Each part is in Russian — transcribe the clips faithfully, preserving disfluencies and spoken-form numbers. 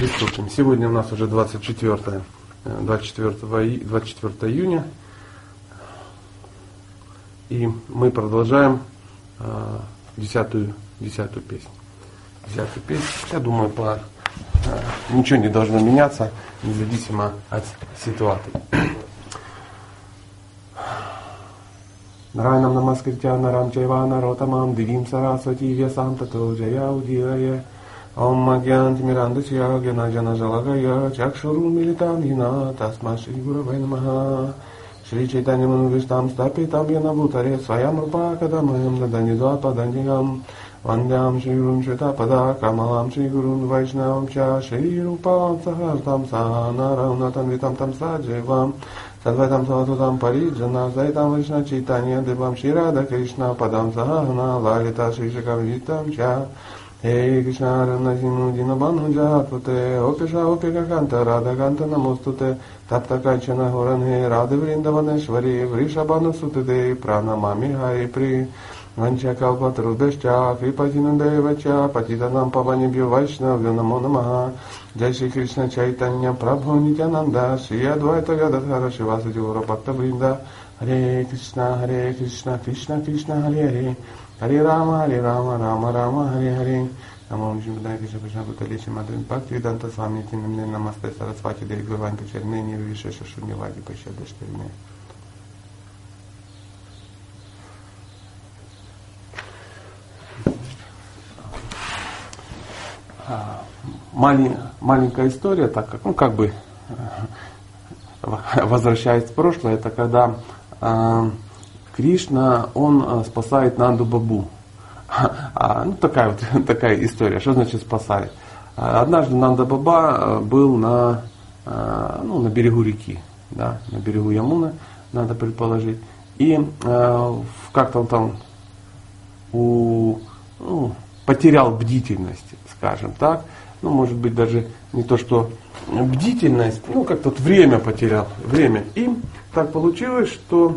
Приступим. Сегодня у нас уже двадцать четвёртое, двадцать четвёртое, двадцать четвёртое июня. И мы продолжаем э, десятую, десятую песню. Десятую песню. Я думаю, по, э, ничего не должно меняться, независимо от ситуации. Нарайнам намаскритя нарам чайва наротамам дивим сарасвати весам тато джая удирая. Ом магьянти мирандасья гьянаджана жалагая чакшуру милитам хина тасма шри гуравай намаха. Шри чайтанья манувиштам стапитам яна бутаре своям рупа кадамаям надани двападандигам вандям шри гурун швитапада камалам шри гурун вайшнавам ча шри рупам сахартам саханарам натанвитам там саджевам садвайтам саватутам париджана зайтам вайшна чайтанья девам шри рада кришна падам сахана лалита шри шакавитам ча. Эй, Кришна, Ранасину, Динабану, Джатвате, Опиша, Опика, Канта, Рада, Канта, Намостуте, Таптакачана, Горанге, Рады, Вриндаванешвари, Вришабану, Сутеде, Пранамами, Хари, При, Ванчакалпа, Трудешча, Крипатинандевача, Патитанам, Паванибью, Вайшна, Вюнамо Намаха, Джай Шри Кришна, Чайтанья, Прабху, Нитянанда, Шри Адвайта, Гададхара, Шиваса, Дюра, Бхакта, Бринда, Харе Кришна, Харе Кришна, Кришна, Кришна, Харе Харе. Харе Рама, Харе Рама, Рама Рама, Харе Харе. Намо Вишнупадая Кришна Кришна Бхуталечи Мадхвин Бхакти Веданта Свами Тинамне Намасте Сарасвати Деви Гурванти Чернени Вишеша Шуньявади Пащада Штырне. Маленькая история, так как, ну как бы возвращаясь в прошлое, это когда Кришна, он спасает Нанду Бабу. А, ну, такая вот такая история. Что значит спасает? Однажды Нанда Баба был на, ну, на берегу реки, да, на берегу Ямуны, надо предположить. И как-то он там у, ну, потерял бдительность, скажем так. Ну, может быть, даже не то, что бдительность, ну, как-то вот время потерял. Время. И так получилось, что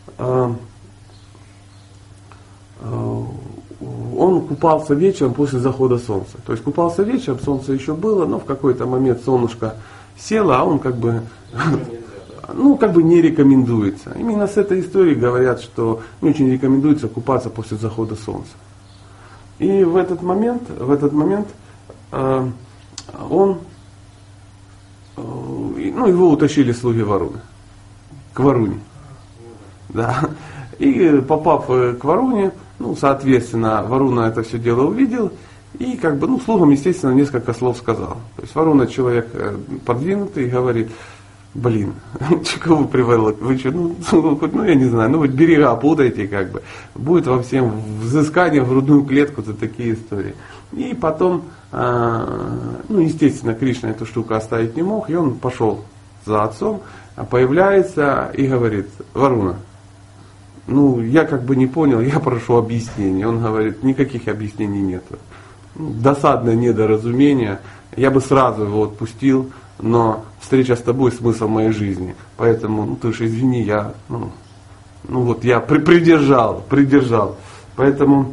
он купался вечером после захода солнца. То есть купался вечером, солнце еще было, но в какой-то момент солнышко село, а он как бы, ну, как бы не рекомендуется. Именно с этой историей говорят, что не очень рекомендуется купаться после захода солнца. И в этот момент, в этот момент э, он, э, ну, его утащили слуги Варуны, к Варуне. Да. И попав к Варуне, ну, соответственно, Варуна это все дело увидел и как бы, ну, слугам, естественно, несколько слов сказал. То есть Варуна человек подвинутый и говорит: блин, чего вы привели? Вы что, ну, ну, я не знаю, ну, вот берега путайте, как бы. Будет во всем взыскание в грудную клетку за такие истории. И потом, ну, естественно, Кришна эту штуку оставить не мог, и он пошел за отцом, появляется и говорит: Варуна, ну, я как бы не понял, я прошу объяснений. Он говорит: никаких объяснений нет. Досадное недоразумение, я бы сразу его отпустил, но встреча с тобой смысл моей жизни. Поэтому, ну, ты уж извини, я, ну, ну вот я при, придержал, придержал. Поэтому,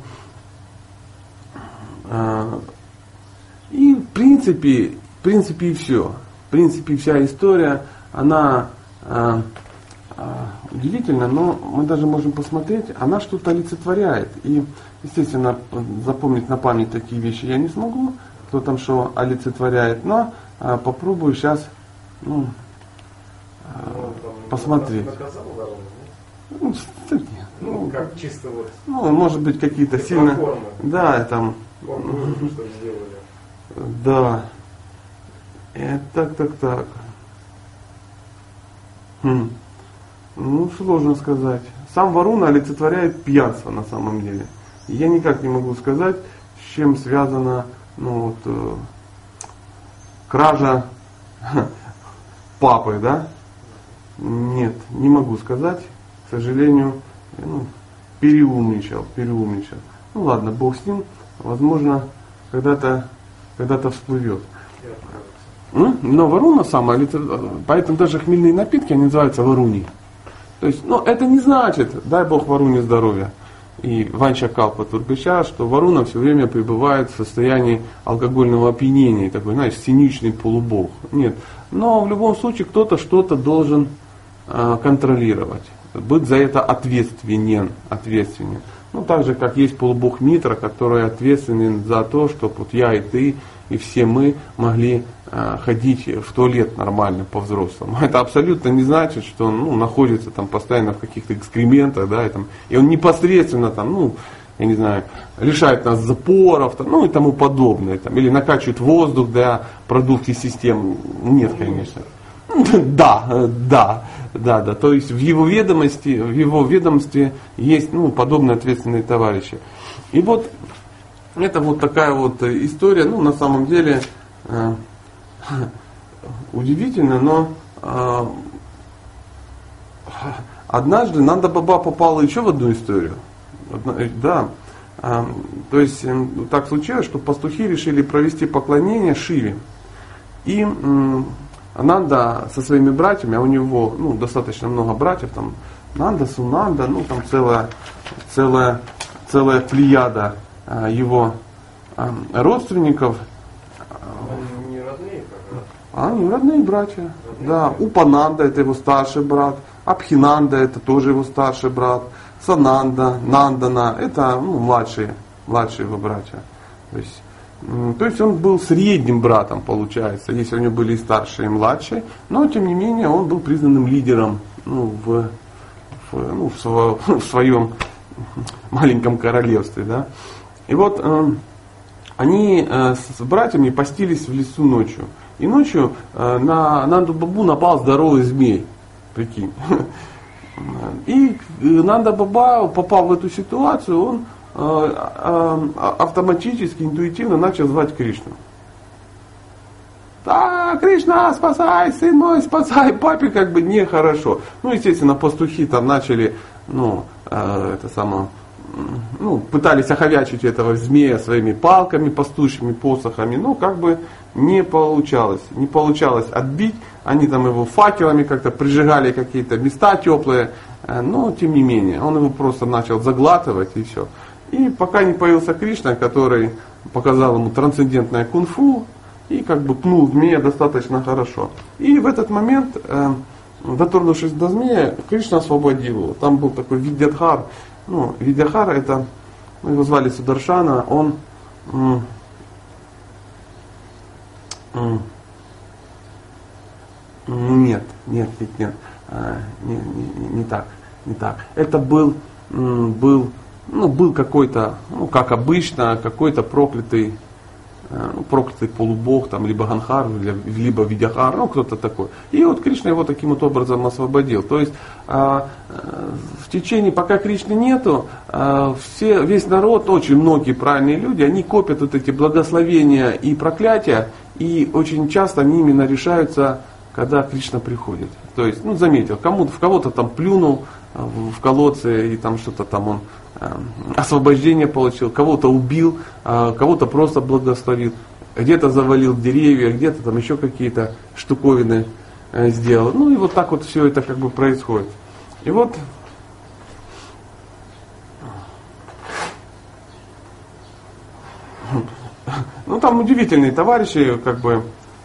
э, и в принципе, в принципе и все. В принципе вся история, она э, удивительно, но мы даже можем посмотреть, она что-то олицетворяет. И, естественно, запомнить на память такие вещи я не смогу, кто там что олицетворяет, но а, попробую сейчас, ну, а, посмотреть. Ну, ну, ну, как чисто вот. Ну, может быть, какие-то сильно. Формы. Да, там. Формы, что сделали. Да. Это так, так, так. Хм. Ну, сложно сказать. Сам Варуна олицетворяет пьянство на самом деле. И я никак не могу сказать, с чем связана, ну, вот, э, кража папы, да? Нет, не могу сказать. К сожалению, ну, переумничал, переумничал. Ну ладно, Бог с ним. Возможно, когда-то, когда-то всплывет. Но Варуна сама, поэтому даже хмельные напитки, они называются Варуни. То есть, ну, это не значит, дай Бог Варуне здоровья. и Ванча Калпа Тургача, что Варуна все время пребывает в состоянии алкогольного опьянения, такой, знаешь, синичный полубог. Нет. Но в любом случае кто-то что-то должен э, контролировать, быть за это ответственен, ответственен. Ну, так же, как есть полубог Митра, который ответственен за то, чтобы вот я и ты, и все мы могли э, ходить в туалет нормально по-взрослому. Это абсолютно не значит, что он ну, находится там постоянно в каких-то экскрементах, да, и, там, и он непосредственно там, ну, я не знаю, лишает нас запоров, там, ну и тому подобное, там, или накачивает воздух для продукции систем. Нет, конечно. Да, да, да, да. То есть в его ведомости, в его ведомстве есть ну, подобные ответственные товарищи. И вот это вот такая вот история, ну на самом деле э, удивительно, но э, однажды Нанда Баба попала еще в одну историю. Одна, да, э, то есть э, так случилось, что пастухи решили провести поклонение Шиве. И э, Нанда со своими братьями, а у него ну, достаточно много братьев, там Нанда, Сунанда, ну там целая, целая, целая плеяда а, его а, родственников. Они не родные, как раз. Они родные братья. Родные да. Братья. Упананда это его старший брат, Абхинанда это тоже его старший брат, Сананда, Нандана это ну, младшие, младшие его братья. То есть, То есть он был средним братом, получается, если у него были и старшие, и младшие, но тем не менее он был признанным лидером ну, в, в, ну, в, сво, в своем маленьком королевстве. Да? И вот э, они э, с братьями постились в лесу ночью. И ночью э, на Нанду Бабу напал здоровый змей, прикинь. И Нанда Баба, попав в эту ситуацию, он автоматически, интуитивно начал звать Кришну. Да, Кришна, спасай, сын мой, спасай, папе как бы нехорошо. Ну, естественно, пастухи там начали, ну, э, это самое, ну, пытались оховячить этого змея своими палками, пастушьими посохами, но как бы не получалось. Не получалось отбить. Они там его факелами как-то прижигали какие-то места теплые, но тем не менее, он его просто начал заглатывать и все. И пока не появился Кришна, который показал ему трансцендентное кунг-фу и как бы пнул змея достаточно хорошо. И в этот момент, э, дотронувшись до змея, Кришна освободил его. Там был такой Видьядхар. Ну, Видьядхар это, его звали Сударшана, он м, м, нет, нет, нет, нет, а, не, не, не так, не так. Это был, м, был Ну, был какой-то, ну, как обычно, какой-то проклятый, ну, проклятый полубог, там, либо Ганхар, либо Видьяхар, ну, кто-то такой. И вот Кришна его таким вот образом освободил. То есть, а, в течение, пока Кришны нету, а, все, весь народ, очень многие правильные люди, они копят вот эти благословения и проклятия, и очень часто они именно решаются, когда Кришна приходит. То есть, ну, заметил, кому-то, в кого-то там плюнул в колодце, и там что-то там он освобождение получил, кого-то убил, кого-то просто благословил, где-то завалил деревья, где-то там еще какие-то штуковины сделал. Ну и вот так вот все это как бы происходит. И вот ну там удивительные товарищи как бы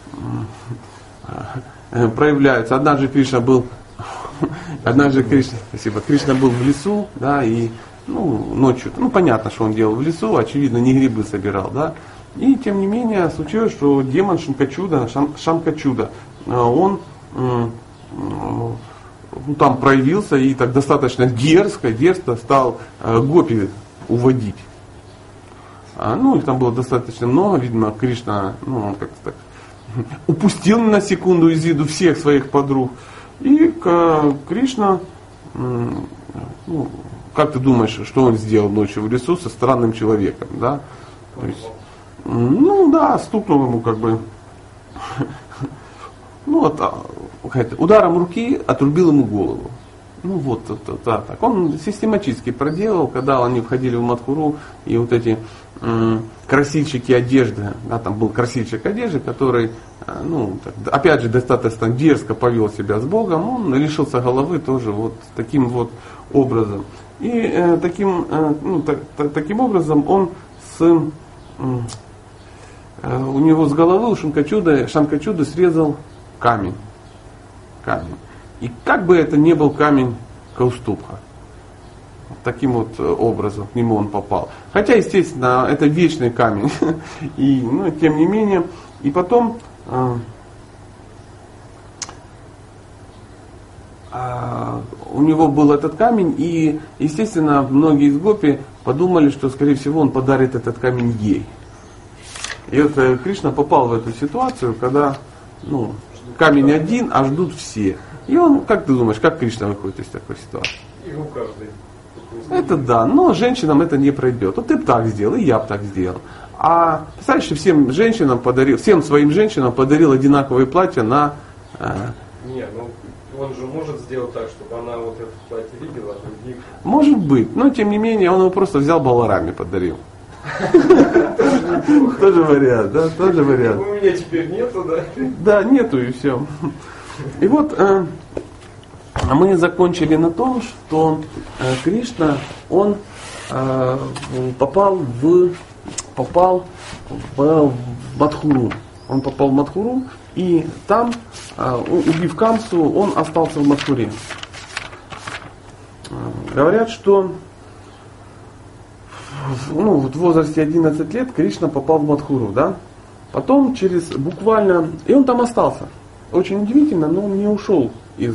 проявляются. Однажды Кришна был однажды Кришна, спасибо, Кришна был в лесу, да, и ну, ночью, ну понятно, что он делал в лесу, очевидно, не грибы собирал, да. И тем не менее случилось, что демон Шанкачуда, Шам, Шамкачуда, он ну, там проявился и так достаточно дерзко, дерзко стал гопи уводить. А, ну, их там было достаточно много, видимо, Кришна, ну, он как-то так упустил на секунду из виду всех своих подруг. И Кришна, ну, как ты думаешь, что он сделал ночью в лесу со странным человеком, да? То есть, ну да, стукнул ему как бы, ну, от, ударом руки отрубил ему голову. Ну вот, да, так. Он систематически проделал, когда они входили в Мадхуру, и вот эти м, красильщики одежды, да, там был красильщик одежды, который, ну, так, опять же, достаточно дерзко повел себя с Богом, он лишился головы тоже вот таким вот образом. И э, таким, э, ну, так, так, таким образом он с, э, э, у него с головы, у Шанкачуда, Шанкачуда срезал камень. камень. И как бы это ни был камень Каустубха, таким вот образом к нему он попал. Хотя, естественно, это вечный камень. И, ну, тем не менее, и потом э, э, у него был этот камень, и, естественно, многие из гопи подумали, что, скорее всего, он подарит этот камень ей. И вот э, Кришна попал в эту ситуацию, когда, ну, камень один, а ждут все. И он, как ты думаешь, как Кришна выходит из такой ситуации? Его каждый. Это да, но женщинам это не пройдет. Вот ты бы так сделал, и я бы так сделал. А представляешь, что всем женщинам подарил, всем своим женщинам подарил одинаковые платья на... Э... Не, ну он же может сделать так, чтобы она вот это платье видела, а других... Может быть, но тем не менее он его просто взял Балараме, подарил. Тоже вариант, да, тоже вариант. У меня теперь нету, да? Да, нету и все. И вот э, мы закончили на том, что э, Кришна, он э, попал в попал в, в Мадхуру. Он попал в Мадхуру, и там, э, убив Камсу, он остался в Мадхуре. Э, говорят, что ну, вот в возрасте одиннадцати лет Кришна попал в Мадхуру, да? Потом через буквально... И он там остался. Очень удивительно, но он не ушел из,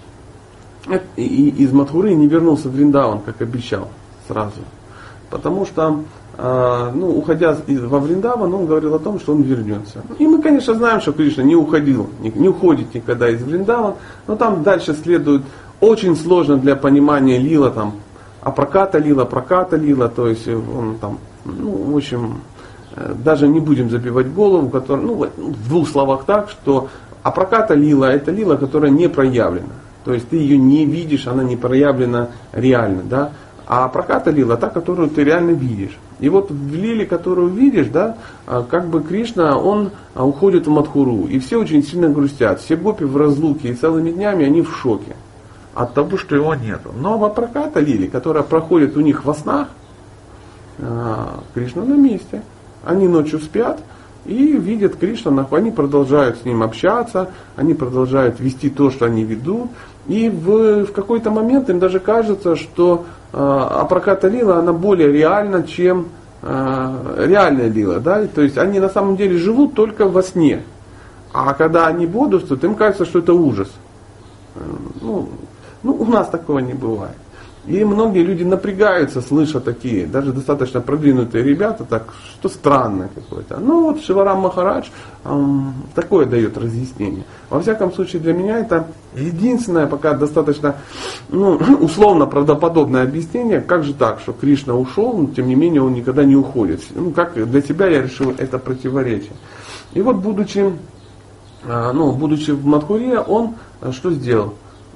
из Мадхуры и не вернулся в Вриндаван, как обещал сразу. Потому что, э, ну, уходя во Вриндаван, он говорил о том, что он вернется. И мы, конечно, знаем, что Кришна не уходил, не, не уходит никогда из Вриндавана, но там дальше следует очень сложно для понимания лила, там, апраката лила, праката лила, то есть он там, ну, в общем, даже не будем забивать голову, который, ну, в двух словах так, что апраката лила — это лила, которая не проявлена. То есть ты ее не видишь, она не проявлена реально, да. А апраката лила — та, которую ты реально видишь. И вот в лиле, которую видишь, да, как бы Кришна, он уходит в Мадхуру, и все очень сильно грустят. Все гопи в разлуке, и целыми днями они в шоке от того, что его нету. Но в апраката лиле, которая проходит у них во снах, Кришна на месте. Они ночью спят и видят Кришну, они продолжают с ним общаться, они продолжают вести то, что они ведут. И в, в какой-то момент им даже кажется, что э, апраката лила, она более реальна, чем э, реальная лила. Да? То есть они на самом деле живут только во сне. А когда они бодрствуют, им кажется, что это ужас. Э, ну, ну, у нас такого не бывает. И многие люди напрягаются, слыша такие, даже достаточно продвинутые ребята, так, что странное какое-то. Ну вот Шиварам Махарадж эм, такое дает разъяснение. Во всяком случае, для меня это единственное, пока достаточно, ну, условно правдоподобное объяснение, как же так, что Кришна ушел, но тем не менее он никогда не уходит. Ну, как для себя я решил это противоречие. И вот будучи, э, ну, будучи в Мадхуре, он э, что сделал?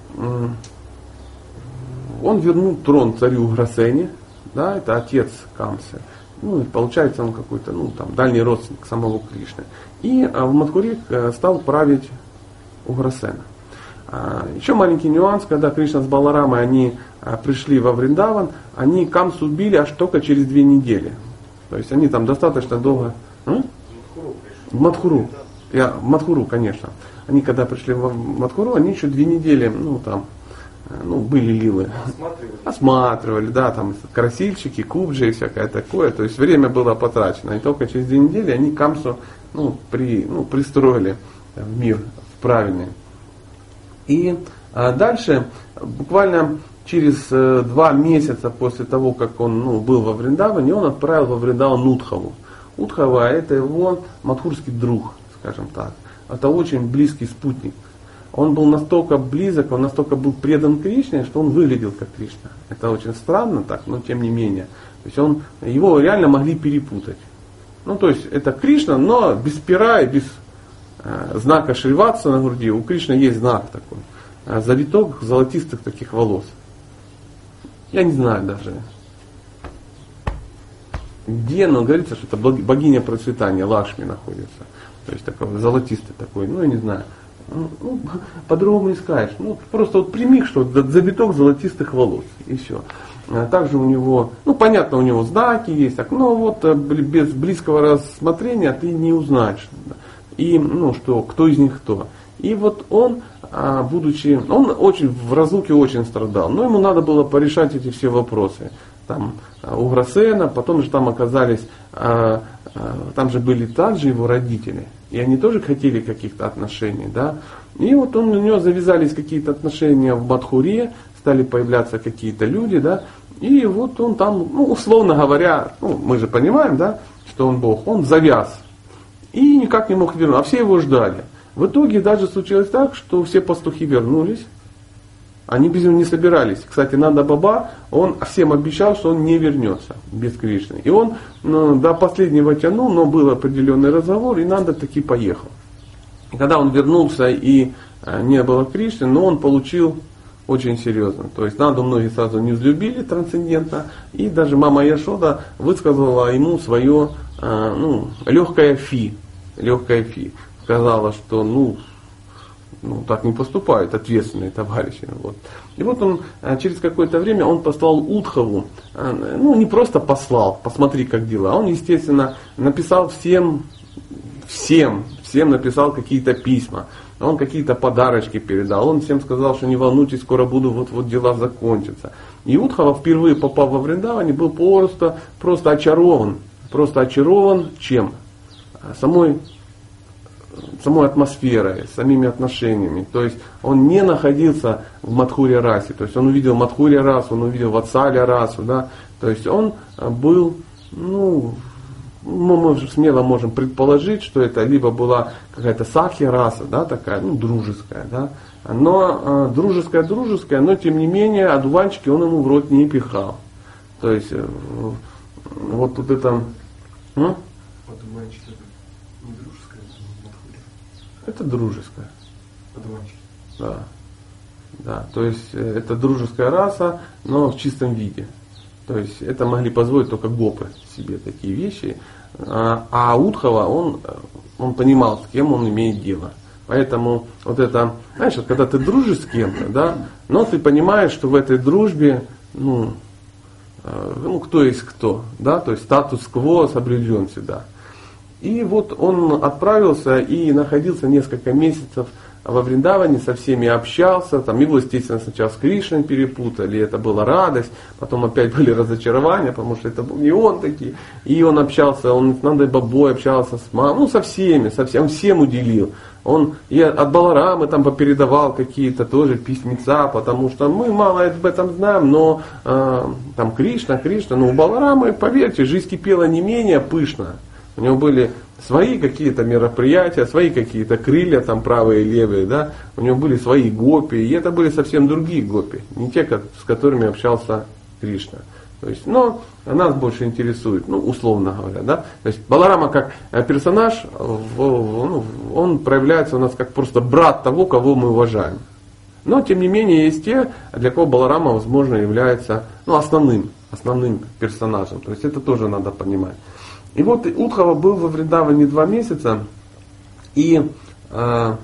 Он вернул трон царю Уграсене, да, это отец Камсы. Ну, и получается он какой-то, ну, там, дальний родственник самого Кришны. И а, в Мадхуре стал править Уграсена. А, еще маленький нюанс, когда Кришна с Баларамой, они а, пришли во Вриндаван, они Камсу убили аж только через две недели. То есть они там достаточно долго... М? В Мадхуру. Я, в Мадхуру, конечно. Они когда пришли в Мадхуру, они еще две недели, ну, там, ну, были лилы. Осматривали. Осматривали, да, там красильщики, кубджи и всякое такое. То есть время было потрачено. И только через две недели они Камсу, ну, при, ну, пристроили в мир в правильный. И а дальше, буквально через э, два месяца после того, как он, ну, был во Вриндаване, он отправил во Вриндаван Удхаву. Удхава — это его мадхурский друг, скажем так. Это очень близкий спутник. Он был настолько близок, он настолько был предан Кришне, что он выглядел как Кришна. Это очень странно так, но тем не менее. То есть он, его реально могли перепутать. Ну, то есть это Кришна, но без пера и без э, знака Шриватса на груди. У Кришны есть знак такой. завиток золотистых таких волос. Я не знаю даже где, но говорится, что это богиня процветания, Лакшми находится. То есть такой золотистый такой, ну я не знаю. Ну, по-другому не скажешь. Ну, просто вот прими, что завиток золотистых волос. И все. Также у него, ну понятно, у него знаки есть, так, но вот без близкого рассмотрения ты не узнаешь. И, ну, что, кто из них кто. И вот он, будучи, он очень в разлуке очень страдал, но ему надо было порешать эти все вопросы. Там Уграсена, потом же там оказались, там же были также его родители, и они тоже хотели каких-то отношений, да. И вот он, у него завязались какие-то отношения в Мадхуре, стали появляться какие-то люди, да, и вот он там, ну, условно говоря, ну, мы же понимаем, да, что он Бог, он завяз, и никак не мог вернуться, а все его ждали. В итоге даже случилось так, что все пастухи вернулись, они без него не собирались. Кстати, Нанда Баба, он всем обещал, что он не вернется без Кришны. И он, ну, до последнего тянул, но был определенный разговор, и Нанда таки поехал. И когда он вернулся и не было Кришны, но он получил очень серьезно. То есть Нанду многие сразу не взлюбили трансцендентно, и даже мама Яшода высказала ему свое, ну, легкое фи. Легкое фи. Сказала, что ну, ну так не поступают ответственные товарищи. Вот. И вот он через какое-то время он послал Удхаву, ну не просто послал, посмотри как дела, а он, естественно, написал всем, всем, всем написал какие-то письма. Он какие-то подарочки передал, он всем сказал, что не волнуйтесь, скоро буду, вот-вот дела закончатся. И Удхава, впервые попав во Вриндаване, был просто, просто очарован. Просто очарован чем? Самой, самой атмосферой, самими отношениями. То есть он не находился в Мадхурья расе. То есть он увидел Мадхурья расу, он увидел Ватсалья расу. Да? То есть он был, ну, мы можем, смело можем предположить, что это либо была какая-то сакхи раса, да, такая, ну, дружеская, да, но э, дружеская, дружеская, но тем не менее одуванчики он ему в рот не пихал. То есть э, вот тут это. Ну? Одуванчики это не дружеская, это дружеская. Одуванчики. Да. Да. То есть э, это дружеская раса, но в чистом виде. То есть это могли позволить только гопы себе такие вещи. А, а Удхава, он, он понимал, с кем он имеет дело. Поэтому вот это, знаешь, вот когда ты дружишь с кем-то, да, но ты понимаешь, что в этой дружбе, ну, ну кто есть кто, да, то есть статус-кво соблюден всегда. И вот он отправился и находился несколько месяцев во Вриндаване, со всеми общался, там его, естественно, сначала с Кришной перепутали, это была радость, потом опять были разочарования, потому что это был не он такие. И он общался, он с Нандой Бабой общался, с мамой, ну со всеми, со всем, он всем уделил. Он и от Баларамы там попередавал какие-то тоже письмеца, потому что мы мало об этом знаем, но э, там Кришна, Кришна, ну у Баларамы, поверьте, жизнь кипела не менее пышно. У него были свои какие-то мероприятия, свои какие-то крылья, там правые и левые, да, у него были свои гопи, и это были совсем другие гопи, не те, с которыми общался Кришна. То есть, но нас больше интересует, ну, условно говоря, да. То есть Баларама как персонаж, он проявляется у нас как просто брат того, кого мы уважаем. Но, тем не менее, есть те, для кого Баларама, возможно, является, ну, основным, основным персонажем. То есть это тоже надо понимать. И вот Удхава был во Вриндаване два месяца, и э,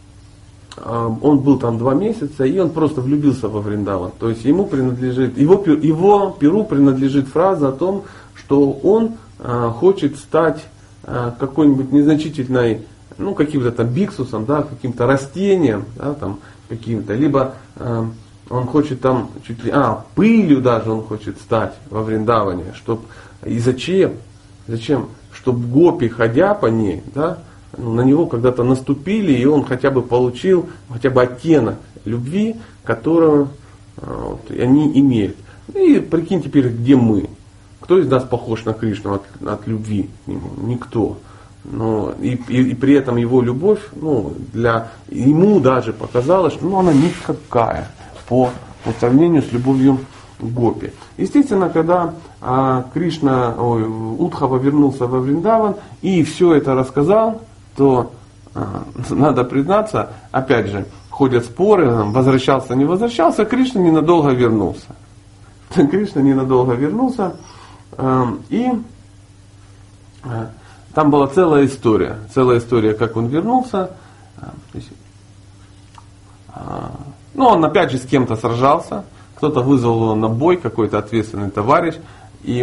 э, он был там два месяца, и он просто влюбился во Вриндаван. То есть ему принадлежит, его, его перу принадлежит фраза о том, что он э, хочет стать э, какой-нибудь незначительной, ну каким-то там биксусом, да, каким-то растением, да, там, каким-то, либо э, он хочет там чуть ли, а, пылью даже он хочет стать во Вриндаване, чтоб, и зачем? Зачем? Чтобы гопи, ходя по ней, да, на него когда-то наступили, и он хотя бы получил хотя бы оттенок любви, которую вот, они имеют. И прикинь теперь, где мы. Кто из нас похож на Кришну от, от любви к нему? Никто. Но, и, и, и при этом его любовь, ну, для, ему даже показалось, что ну, она никакая по, по сравнению с любовью гопи. Естественно, когда а, Кришна, ой, Удхава вернулся во Вриндаван и все это рассказал, то а, надо признаться, опять же, ходят споры, возвращался, не возвращался, Кришна ненадолго вернулся. Кришна ненадолго вернулся, и там была целая история, целая история, как он вернулся. Ну, он опять же с кем-то сражался, кто-то вызвал его на бой, какой-то ответственный товарищ, и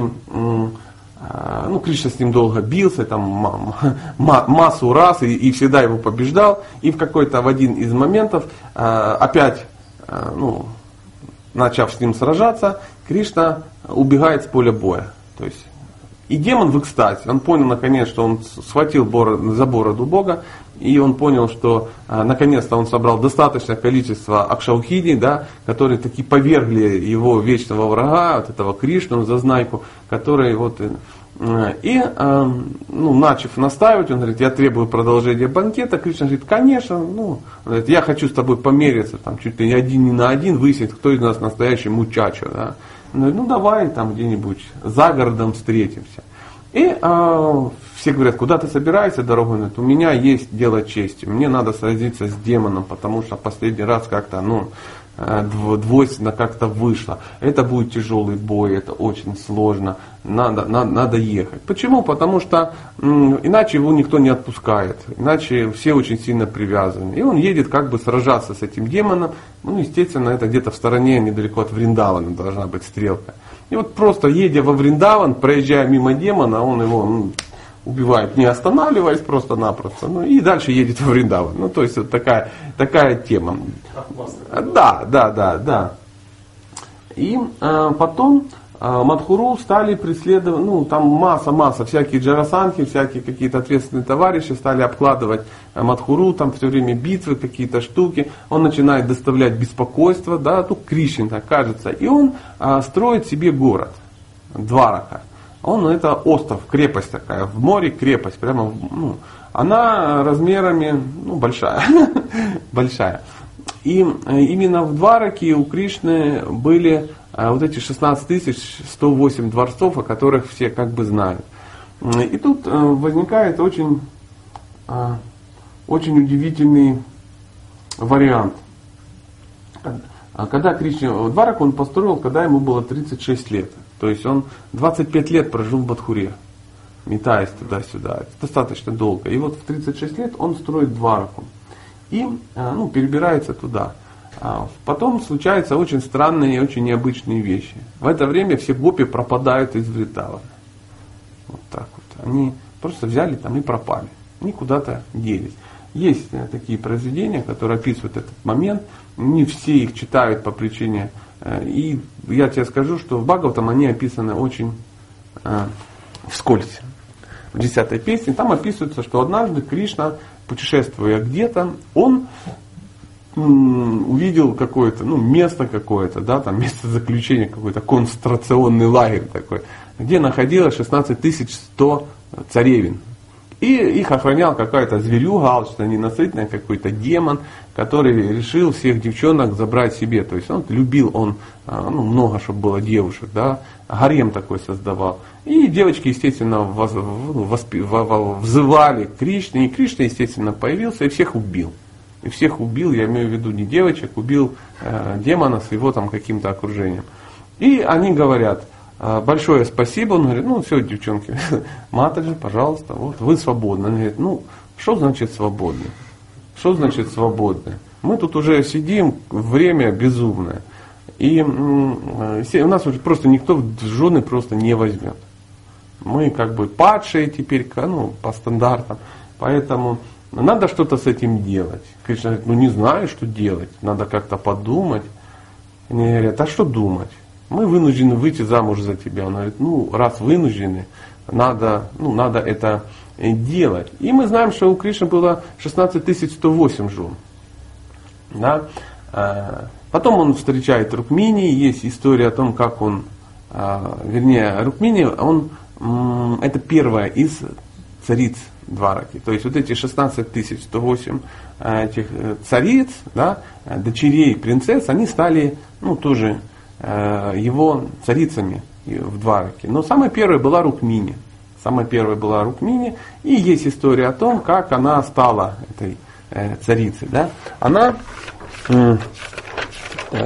ну, Кришна с ним долго бился, там, массу раз, и, и всегда его побеждал, и в какой-то в один из моментов опять, ну, начав с ним сражаться, Кришна убегает с поля боя. То есть, и демон в экстазе. Он понял наконец, что он схватил бороду, за бороду Бога, и он понял, что а, наконец-то он собрал достаточное количество акшаухидий, да, которые таки повергли его вечного врага, вот этого Кришну, зазнайку, который вот... И, э, ну, начав настаивать, он говорит, я требую продолжения банкета. Кришна говорит, конечно, ну, говорит, я хочу с тобой помериться, там, чуть ли не один не на один, выяснить, кто из нас настоящий мучачо. Да? Он говорит, ну давай там где-нибудь за городом встретимся. И э, все говорят, куда ты собираешься, дорогой? Он говорит, у меня есть дело чести, мне надо сразиться с демоном, потому что последний раз как-то, ну, двойственно как-то вышло. Это будет тяжелый бой, это очень сложно, надо, надо, надо ехать. Почему? Потому что м, иначе его никто не отпускает, иначе все очень сильно привязаны. И он едет как бы сражаться с этим демоном, ну, естественно, это где-то в стороне, недалеко от Вриндавана должна быть стрелка. И вот просто едя во Вриндаван, проезжая мимо демона, он его... Ну, убивает, не останавливаясь просто-напросто, ну и дальше едет во Вриндаван. Ну, то есть вот такая, такая тема. Да, да, да, да. И э, потом э, Мадхуру стали преследовать, ну, там масса-масса, всякие джарасанхи, всякие какие-то ответственные товарищи стали обкладывать Мадхуру, там все время битвы, какие-то штуки. Он начинает доставлять беспокойство, да, тут Кришне так кажется. И он э, строит себе город, Дварака. Он, это остров, крепость такая, в море крепость, прямо, ну, она размерами, ну, большая, большая. И именно в Двараке у Кришны были вот эти шестнадцать тысяч сто восемь дворцов, о которых все как бы знают. И тут возникает очень, очень удивительный вариант. Когда Кришна, Дварак он построил, когда ему было тридцать шесть лет. То есть он двадцать пять лет прожил в Мадхуре, метаясь туда-сюда. Это достаточно долго. И вот в тридцать шесть лет он строит Двараку. И, ну, перебирается туда. Потом случаются очень странные и очень необычные вещи. В это время все гопи пропадают из Вриндавана. Вот так вот. Они просто взяли там и пропали. Они куда-то делись. Есть такие произведения, которые описывают этот момент. Не все их читают по причине... И я тебе скажу, что в Бхагаватам они описаны очень э, вскользь. В десятой песне там описывается, что однажды Кришна, путешествуя где-то, он м, увидел какое-то, ну, место какое-то, да, там место заключения, какой-то концентрационный лагерь такой, где находилось шестнадцать тысяч сто царевин. И их охранял какая-то зверюга, алчная, ненасытная, какой-то демон, который решил всех девчонок забрать себе. То есть он любил, он, ну, много, чтобы было девушек, да, гарем такой создавал. И девочки, естественно, воз, воспи, взывали к Кришне, и Кришна, естественно, появился и всех убил. И всех убил, я имею в виду не девочек, убил э, демона с его там каким-то окружением. И они говорят, большое спасибо. Он говорит, ну все, девчонки, Матаджи, пожалуйста, вот вы свободны. Он говорит, ну что значит свободны? Что значит свободны? Мы тут уже сидим, время безумное. И у нас уже просто никто в жены просто не возьмет. Мы как бы падшие теперь, ну, по стандартам. Поэтому надо что-то с этим делать. Кришна говорит, ну не знаю, что делать. Надо как-то подумать. Они говорят, а что думать? Мы вынуждены выйти замуж за тебя. Он говорит, ну, раз вынуждены, надо, ну, надо это делать. И мы знаем, что у Кришны было шестнадцать тысяч сто восемь жен. Да? Потом он встречает Рукмини, есть история о том, как он, вернее, Рукмини, он, это первая из цариц Двараки. То есть вот эти шестнадцать тысяч сто восемь этих цариц, да, дочерей принцесс, они стали, ну, тоже его царицами в Двараке. Но самая первая была Рукмини. Самая первая была Рукмини. И есть история о том, как она стала этой э, царицей. Да? Она Так.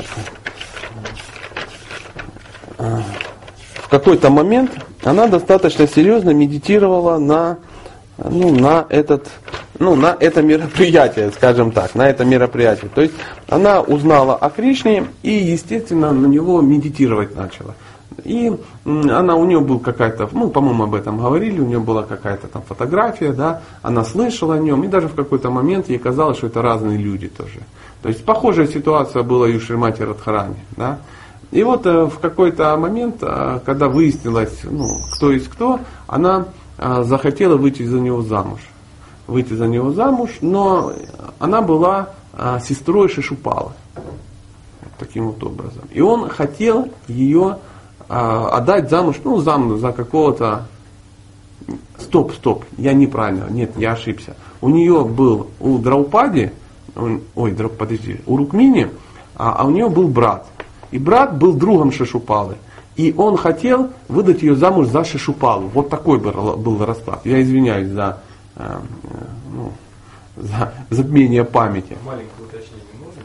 В какой-то момент она достаточно серьезно медитировала на, ну, на, этот, ну, на это мероприятие, скажем так, на это мероприятие. То есть она узнала о Кришне и, естественно, на него медитировать начала. И она, у нее был какая-то, ну, по-моему, об этом говорили, у нее была какая-то там фотография, да, она слышала о нем, и даже в какой-то момент ей казалось, что это разные люди тоже. То есть похожая ситуация была и у Шримати Радхарани, да. И вот э, в какой-то момент, э, когда выяснилось, ну, кто есть кто, она э, захотела выйти за него замуж. Выйти за него замуж, но она была э, сестрой Шишупалы. Вот таким вот образом. И он хотел ее э, отдать замуж, ну, замуж за какого-то... Стоп, стоп, я неправильно, нет, я ошибся. У нее был, у Драупади, ой, подожди, у Рукмини, а, а у нее был брат. И брат был другом Шишупалы. И он хотел выдать ее замуж за Шишупалу. Вот такой был расклад. Я извиняюсь за, э, ну, за затмение памяти. Маленькое уточнение можно?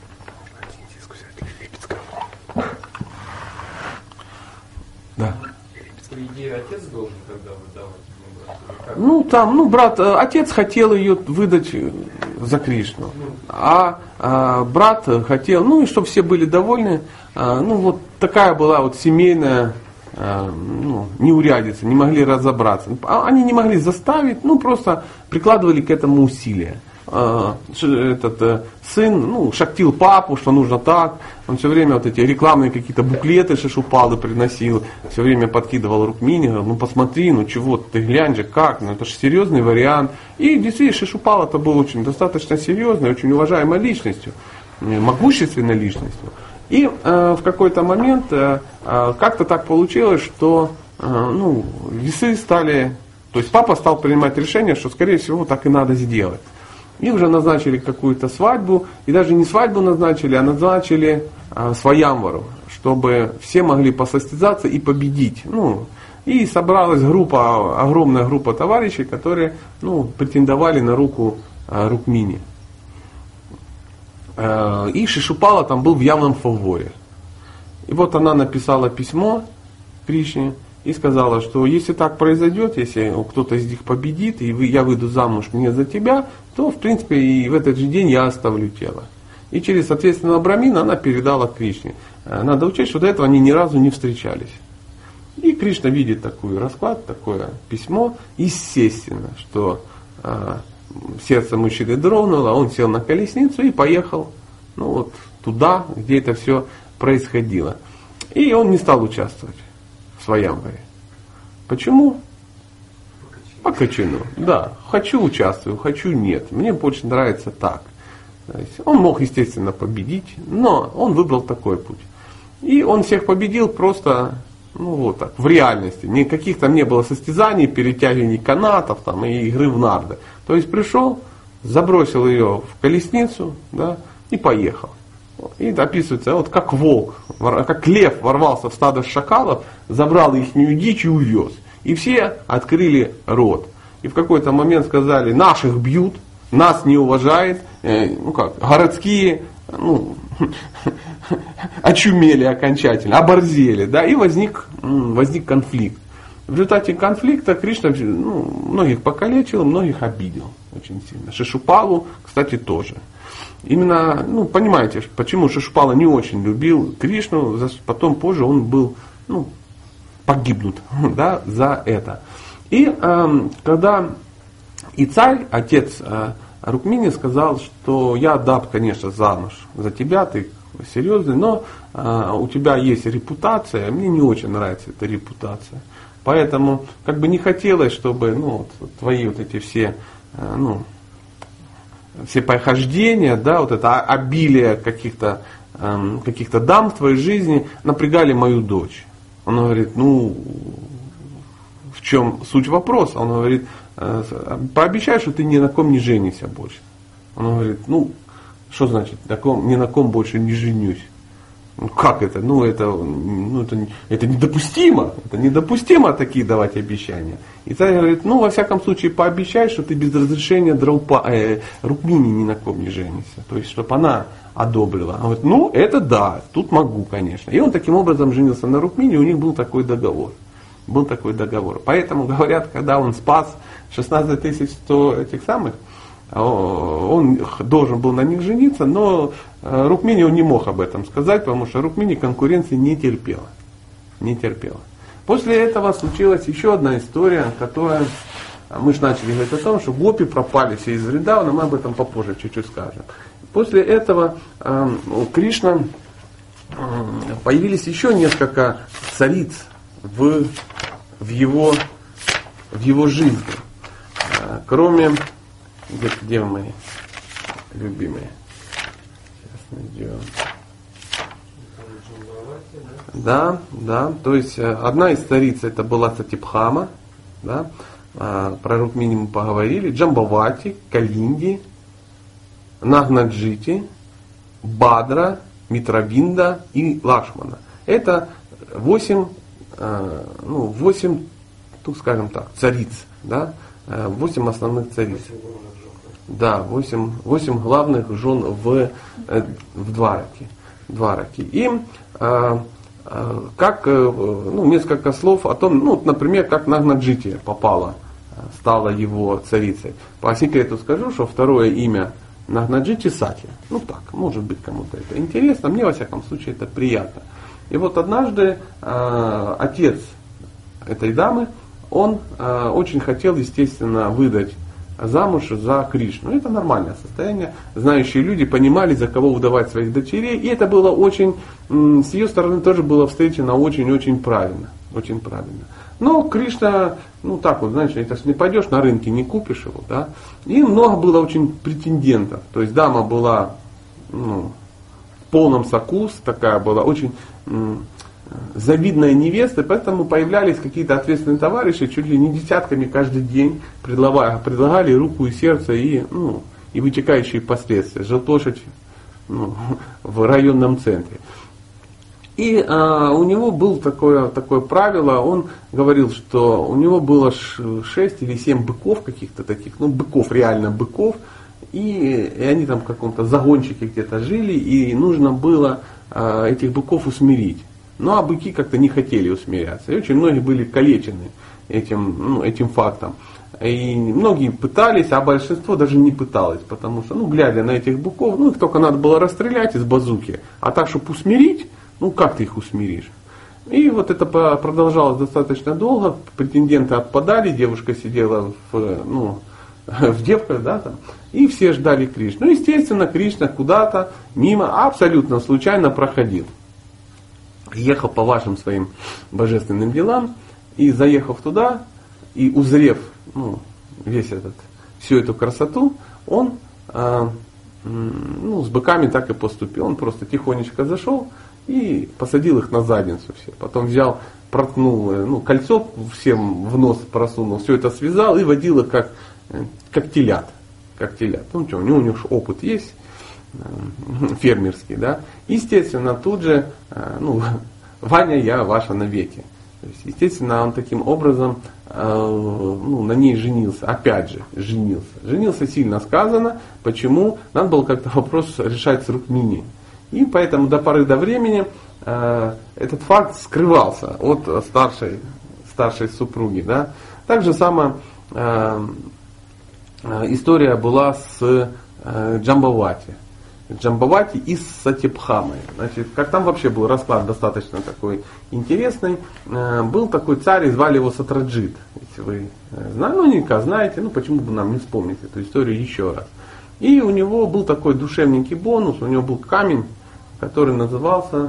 Да. По идее, отец должен тогда выдавать ему брата? Ну, там, ну, брат, отец хотел ее выдать за Кришну. А, а брат хотел, ну, и чтобы все были довольны. А, ну, вот такая была вот семейная, а, ну, неурядица, не могли разобраться. Они не могли заставить, ну, просто прикладывали к этому усилия. А, этот а, сын, ну, шактил папу, что нужно так. Он все время вот эти рекламные какие-то буклеты Шишупалы приносил, все время подкидывал Рукмини, говорил, ну посмотри, ну чего ты, глянь же, как, ну это же серьезный вариант. И действительно Шишупала-то был очень достаточно серьезной, очень уважаемой личностью, могущественной личностью. И э, в какой-то момент э, э, как-то так получилось, что э, ну, весы стали, то есть папа стал принимать решение, что скорее всего так и надо сделать. И уже назначили какую-то свадьбу, и даже не свадьбу назначили, а назначили а, сваямвару, чтобы все могли посостязаться и победить. Ну, и собралась группа, огромная группа товарищей, которые, ну, претендовали на руку а, Рукмини. А, и Шишупала там был в явном фаворе. И вот она написала письмо Кришне и сказала, что если так произойдет, если кто-то из них победит, и я выйду замуж не за тебя, то, в принципе, и в этот же день я оставлю тело. И через соответственного брамина она передала Кришне. Надо учесть, что до этого они ни разу не встречались. И Кришна видит такой расклад, такое письмо. Естественно, что э, сердце мужчины дрогнуло, он сел на колесницу и поехал, ну, вот, туда, где это все происходило. И он не стал участвовать в сваямваре. Почему? По качану. Да, хочу участвую, хочу нет. Мне больше нравится так. То есть он мог, естественно, победить, но он выбрал такой путь. И он всех победил просто, ну вот так, в реальности. Никаких там не было состязаний, перетягиваний канатов там, и игры в нарды. То есть пришел, забросил ее в колесницу, да, и поехал. И описывается, вот как волк, как лев ворвался в стадо шакалов, забрал ихнюю дичь и увез. И все открыли рот. И в какой-то момент сказали, наших бьют, нас не уважает, э, ну как, городские, ну, очумели окончательно, оборзели, да, и возник, возник конфликт. В результате конфликта Кришна, ну, многих покалечил, многих обидел очень сильно. Шишупалу, кстати, тоже. Именно, ну, понимаете, почему Шишупала не очень любил Кришну, потом позже он был, ну, погибнут, да, за это. И э, когда и царь, отец э, Рукмини, сказал, что я отдам, конечно, замуж за тебя, ты серьезный, но э, у тебя есть репутация, мне не очень нравится эта репутация. Поэтому как бы не хотелось, чтобы, ну, вот, твои вот эти все, э, ну, все похождения, да, вот это обилие каких-то, э, каких-то дам в твоей жизни напрягали мою дочь. Он говорит, ну, в чем суть вопроса? Он говорит, пообещай, что ты ни на ком не женишься больше. Он говорит, ну, что значит, на ком, ни на ком больше не женюсь? Ну как это? Ну это, ну, это, это недопустимо. Это недопустимо такие давать обещания. И царь говорит, ну во всяком случае пообещай, что ты без разрешения Драупа, э, Рукмини ни на ком не женишься. То есть, чтобы она одобрила. Он говорит, ну это да, тут могу, конечно. И он таким образом женился на Рукмини, у них был такой договор. Был такой договор. Поэтому говорят, когда он спас шестнадцать тысяч сто этих самых, он должен был на них жениться, но Рукмини он не мог об этом сказать, потому что Рукмини конкуренции не терпела. Не терпела. После этого случилась еще одна история, которая, мы же начали говорить о том, что гопи пропали все из Вриндавана, мы об этом попозже чуть-чуть скажем. После этого э, у Кришна э, появились еще несколько цариц в, в, его, в его жизни. Э, кроме... Где, где мои любимые? Сейчас найдем. Да, да. То есть одна из цариц это была Сатипхама, да. Про Рукмини мы поговорили. Джамбавати, Калинди, Нагнаджити, Бадра, Митравинда и Лакшмана. Это восемь, ну, восемь, ну, скажем так, цариц, да. Восемь основных цариц. Да, восемь, восемь главных жен в, в Двараке. Двараке. И а, а, как, ну, несколько слов о том, ну, например, как Нагнаджити попала, стала его царицей. По секрету скажу, что второе имя Нагнаджити Сати. Ну так, может быть кому-то это интересно, мне во всяком случае это приятно. И вот однажды а, отец этой дамы, он а, очень хотел, естественно, выдать замуж за Кришну. Это нормальное состояние. Знающие люди понимали, за кого выдавать своих дочерей. И это было очень, с ее стороны тоже было встречено очень-очень правильно. Очень правильно. Но Кришна, ну так вот, знаешь, это ж не пойдешь на рынке, не купишь его, да. И много было очень претендентов. То есть дама была, ну, в полном соку, такая была, очень завидная невеста, поэтому появлялись какие-то ответственные товарищи, чуть ли не десятками каждый день предлагали, предлагали руку и сердце и, ну, и вытекающие последствия, жилплощадь, ну, в районном центре. И а, у него было такое, такое правило, он говорил, что у него было шесть или семь быков каких-то таких, ну быков, реально быков, и, и они там в каком-то загончике где-то жили, и нужно было а, этих быков усмирить. Ну а быки как-то не хотели усмиряться. И очень многие были калечены этим, ну, этим фактом. И многие пытались, а большинство даже не пыталось. Потому что, ну, глядя на этих быков, ну, их только надо было расстрелять из базуки. А так, чтобы усмирить, ну, как ты их усмиришь? И вот это продолжалось достаточно долго. Претенденты отпадали, девушка сидела в, ну, в девках, да, там. И все ждали Кришну. Ну, естественно, Кришна куда-то мимо абсолютно случайно проходил. Ехал по вашим своим божественным делам, и заехав туда, и узрев, ну, весь этот, всю эту красоту, он э, ну, с быками так и поступил. Он просто тихонечко зашел и посадил их на задницу все. Потом взял, проткнул, ну, кольцо всем в нос просунул, все это связал и водил их как, как телят. Как телят. Ну что, у него, у него опыт есть. Фермерский, да, естественно, тут же, ну, Ваня, я ваша навеки. То есть, естественно, он таким образом, ну, на ней женился, опять же, женился. Женился сильно сказано, почему? Надо было как-то вопрос решать с Рукмини. И поэтому до поры до времени этот факт скрывался от старшей, старшей супруги, да. Так же самая история была с Джамбавати. Джамбавати и с Сатипхамой. Значит, как там вообще был расклад достаточно такой интересный. Был такой царь, и звали его Сатраджит. Если вы знаете, ну, наверняка знаете, ну почему бы нам не вспомнить эту историю еще раз. И у него был такой душевненький бонус, у него был камень, который назывался,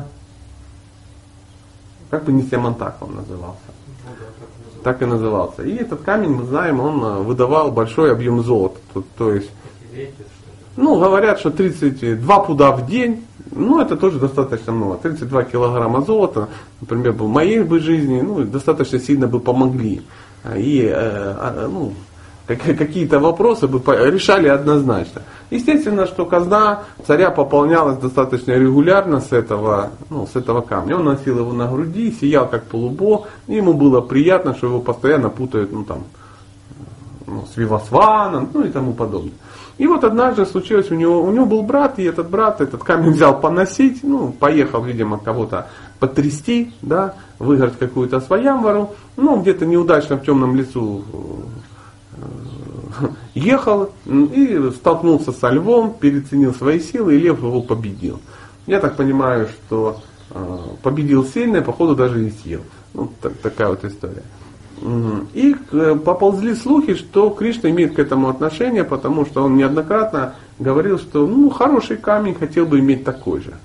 как бы Нисьямантак он назывался. Так и назывался. И этот камень, мы знаем, он выдавал большой объем золота. То, то есть, ну, говорят, что тридцать два пуда в день, ну, это тоже достаточно много. тридцать два килограмма золота, например, в моей бы жизни, ну, достаточно сильно бы помогли. И, э, ну, какие-то вопросы бы решали однозначно. Естественно, что казна царя пополнялась достаточно регулярно с этого, ну, с этого камня. Он носил его на груди, сиял как полубог, и ему было приятно, что его постоянно путают, ну, там, ну, с Вивасваном, ну и тому подобное. И вот однажды случилось, у него, у него был брат, и этот брат этот камень взял поносить, ну, поехал, видимо, кого-то потрясти, да, выиграть какую-то своямвару, ну, где-то неудачно в темном лесу ехал и столкнулся со львом, переоценил свои силы, и лев его победил. Я так понимаю, что победил сильный, походу даже и съел. Ну, так, такая вот история. И поползли слухи, что Кришна имеет к этому отношение, потому что он неоднократно говорил, что ну, хороший камень, хотел бы иметь такой же.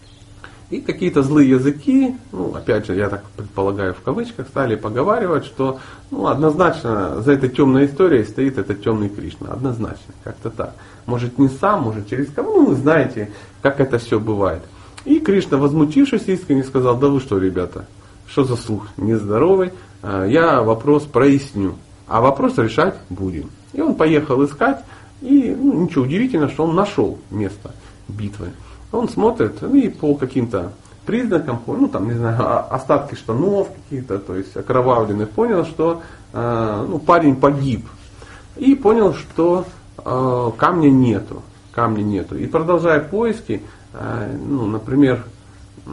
И какие-то злые языки, ну, опять же, я так предполагаю в кавычках, стали поговаривать, что ну, однозначно за этой темной историей стоит этот темный Кришна. Однозначно, как-то так. Может не сам, может через кого, ну вы знаете, как это все бывает. И Кришна, возмутившись искренне, сказал: да вы что, ребята, что за слух нездоровый, я вопрос проясню, а вопрос решать будем. И он поехал искать, и ну, ничего удивительного, что он нашел место битвы. Он смотрит, и по каким-то признакам, ну там, не знаю, остатки штанов какие-то, то есть окровавленных, понял, что ну, парень погиб. И понял, что э, камня нету. Камня нету. И продолжая поиски, э, ну, например, э,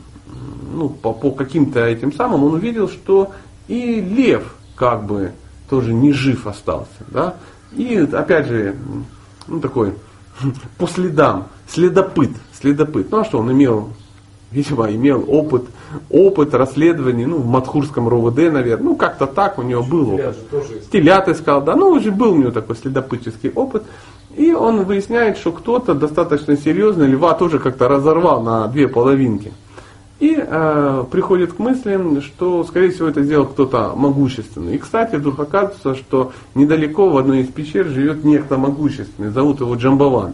ну, по, по каким-то этим самым, он увидел, что и лев как бы тоже не жив остался. Да? И опять же, ну, такой по следам, следопыт, следопыт. Ну а что, он имел, видимо, имел опыт, опыт расследований, ну, в Мадхурском РОВД, наверное, ну, как-то так у него был опыт. Телят искал, да, ну, уже был у него такой следопытческий опыт. И он выясняет, что кто-то достаточно серьезно льва тоже как-то разорвал на две половинки. И э, приходит к мыслям, что, скорее всего, это сделал кто-то могущественный. И, кстати, вдруг оказывается, что недалеко в одной из пещер живет некто могущественный, зовут его Джамбаван.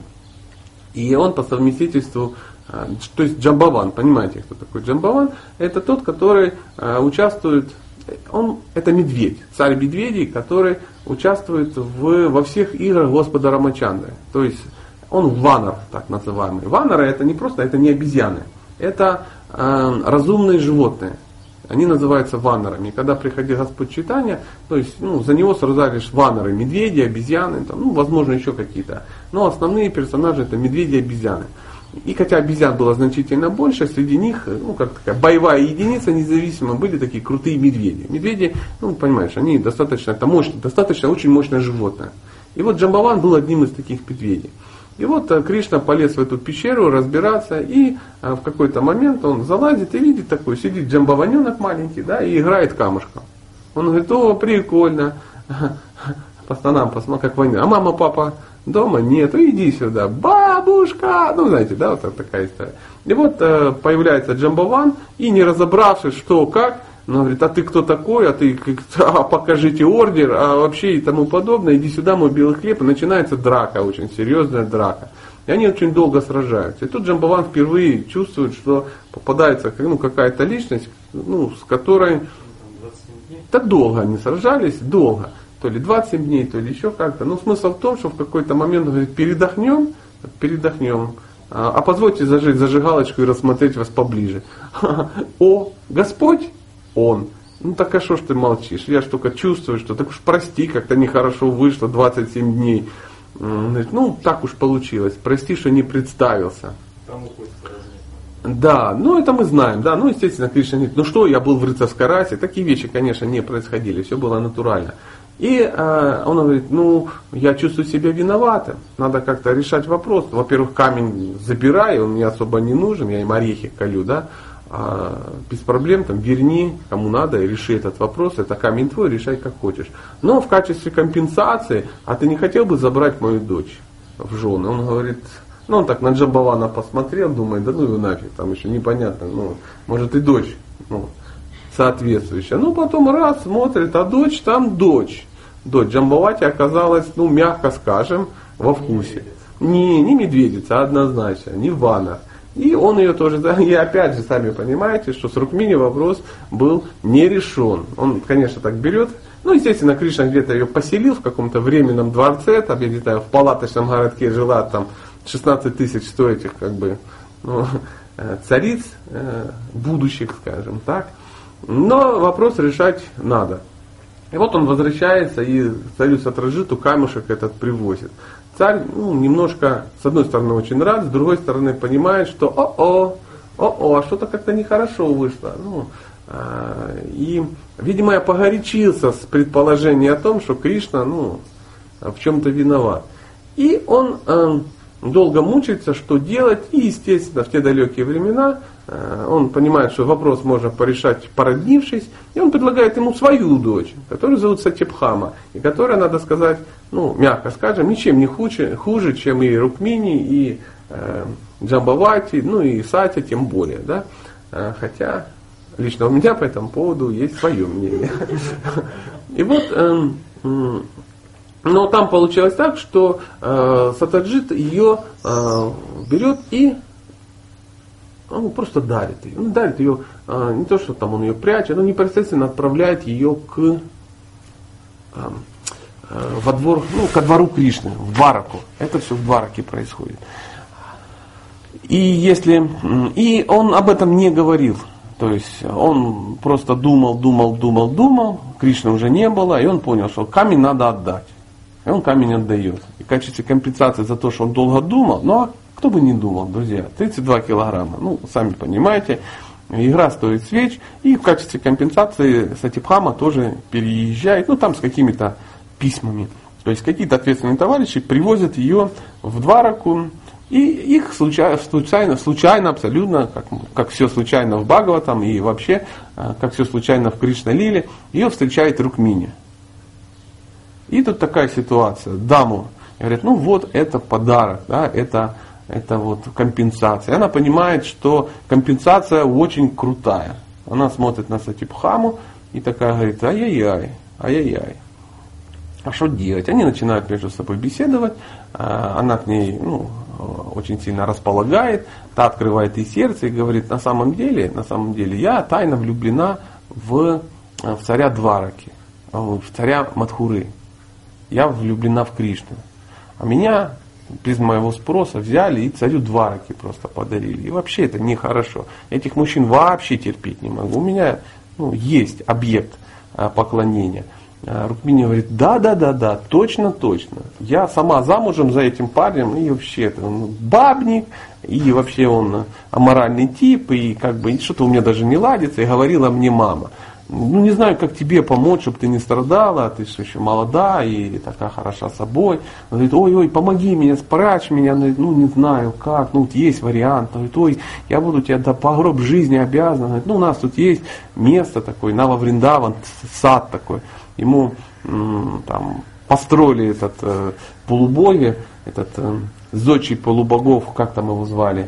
И он по совместительству, э, то есть Джамбаван, понимаете, кто такой Джамбаван? Это тот, который э, участвует, он, это медведь, царь медведей, который участвует в, во всех играх Господа Рамачандры. То есть он ванар, так называемый. Ванары это не просто, это не обезьяны. Это э, разумные животные. Они называются ванарами. И когда приходил Господь Чайтанья, то есть ну, за него сразу лишь ванары, медведи, обезьяны, там, ну, возможно, еще какие-то. Но основные персонажи это медведи и обезьяны. И хотя обезьян было значительно больше, среди них, ну, как такая боевая единица, независимо, были такие крутые медведи. Медведи, ну, понимаешь, они достаточно, это мощно, достаточно очень мощное животное. И вот Джамбаван был одним из таких медведей. И вот Кришна полез в эту пещеру разбираться, и в какой-то момент он залазит и видит такой, сидит джамбаваненок маленький, да, и играет камушком. Он говорит: о, прикольно, пацанам посмотри, как война. А мама, папа дома? Нет, иди сюда, бабушка, ну знаете, да, вот такая история. И вот появляется Джамбаван, и не разобравшись, что, как, он говорит: а ты кто такой, а ты а покажите ордер, а вообще и тому подобное, иди сюда, мой белый хлеб. И начинается драка, очень серьезная драка. И они очень долго сражаются. И тут Джамбаван впервые чувствует, что попадается ну, какая-то личность, ну, с которой так долго они сражались, долго. То ли двадцать семь дней, то ли еще как-то. Но смысл в том, что в какой-то момент он говорит: передохнем, передохнем. А позвольте зажечь зажигалочку и рассмотреть вас поближе. О, Господь! Он. Ну так а что ж ты молчишь? Я ж только чувствую, что так уж прости, как-то нехорошо вышло двадцать семь дней. Ну так уж получилось. Прости, что не представился. Да, ну это мы знаем, да, ну естественно Кришна говорит: ну что, я был в рыцарской расе, такие вещи, конечно, не происходили, все было натурально. И э, он говорит: ну я чувствую себя виноватым, надо как-то решать вопрос. Во-первых, камень забирай, он мне особо не нужен, я им орехи колю, да. Без проблем, там, верни, кому надо, и реши этот вопрос, это камень твой, решай как хочешь. Но в качестве компенсации, а ты не хотел бы забрать мою дочь в жены? Он говорит, ну он так на Джамбавана посмотрел, думает: да ну его нафиг, там еще непонятно, ну, может и дочь ну, соответствующая. Ну потом раз, смотрит, а дочь там дочь. Дочь Джамбавати оказалась, ну мягко скажем, во вкусе. Не, не медведица, однозначно, не ванар. И он ее тоже, да, и опять же, сами понимаете, что с Рукмини вопрос был не решен. Он, конечно, так берет Ну, естественно, Кришна где-то ее поселил в каком-то временном дворце, там, я не знаю, в палаточном городке жила там шестнадцать тысяч стоящих, как бы, ну, цариц, будущих, скажем так. Но вопрос решать надо. И вот он возвращается и царю Сатраджиту камешек этот привозит. Царь, ну, немножко, с одной стороны, очень рад, с другой стороны, понимает, что о-о, о-о, а что-то как-то нехорошо вышло. Ну, и, видимо, я погорячился с предположением о том, что Кришна, ну, в чем-то виноват. И он э, долго мучается, что делать. И, естественно, в те далекие времена э, он понимает, что вопрос можно порешать, породнившись. И он предлагает ему свою дочь, которую зовут Сатибхама. И которая, надо сказать, ну, мягко скажем, ничем не хуже, хуже чем и Рукмини, и э, Джамбавати, ну и Сатя тем более. Да? Э, хотя... Лично у меня по этому поводу есть свое мнение. И вот, э, э, но там получилось так, что э, Сатаджит ее э, берет и он просто дарит ее. Он дарит ее, э, не то, что там он ее прячет, он непосредственно отправляет ее к, э, э, во двор, ну, ко двору Кришны, в Двараку. Это все в Двараке происходит. И, если, и он об этом не говорил. То есть он просто думал, думал, думал, думал, Кришны уже не было, и он понял, что камень надо отдать. И он камень отдает. И в качестве компенсации за то, что он долго думал, ну а кто бы не думал, друзья, тридцать два килограмма, ну сами понимаете, игра стоит свеч, и в качестве компенсации Сатибхама тоже переезжает, ну там с какими-то письмами. То есть какие-то ответственные товарищи привозят ее в Двараку, и их случайно, случайно, случайно абсолютно, как, как все случайно в Бхагаватам и вообще, как все случайно в Кришна-лиле, ее встречает Рукмини. И тут такая ситуация. Даму говорят, ну вот это подарок, да, это, это вот компенсация. Она понимает, что компенсация очень крутая. Она смотрит на Сатибхаму и такая говорит, ай-яй-яй, ай-яй-яй. А что делать? Они начинают между собой беседовать, она к ней, ну, очень сильно располагает, та открывает ей сердце и говорит, на самом деле, на самом деле, я тайно влюблена в, в царя Двараки, в царя Мадхуры. Я влюблена в Кришну. А меня без моего спроса взяли и царю Двараки просто подарили. И вообще это нехорошо. Этих мужчин вообще терпеть не могу. У меня, ну, есть объект поклонения. Рукмини говорит, да, да, да, да, точно, точно. Я сама замужем за этим парнем, и вообще это он бабник, и вообще он аморальный тип, и как бы что-то у меня даже не ладится, и говорила мне мама. Ну, не знаю, как тебе помочь, чтобы ты не страдала, ты что еще молода и такая хороша собой. Она говорит, ой-ой, помоги мне, спрячь меня. Она говорит, ну, не знаю, как, ну, вот есть вариант. Она говорит, ой, я буду тебе до по гроб жизни обязана. Она говорит, ну, у нас тут есть место такое, Нава Вриндаван, сад такой. Ему м, там построили этот э, полубоги, этот э, зодчий полубогов, как там его звали?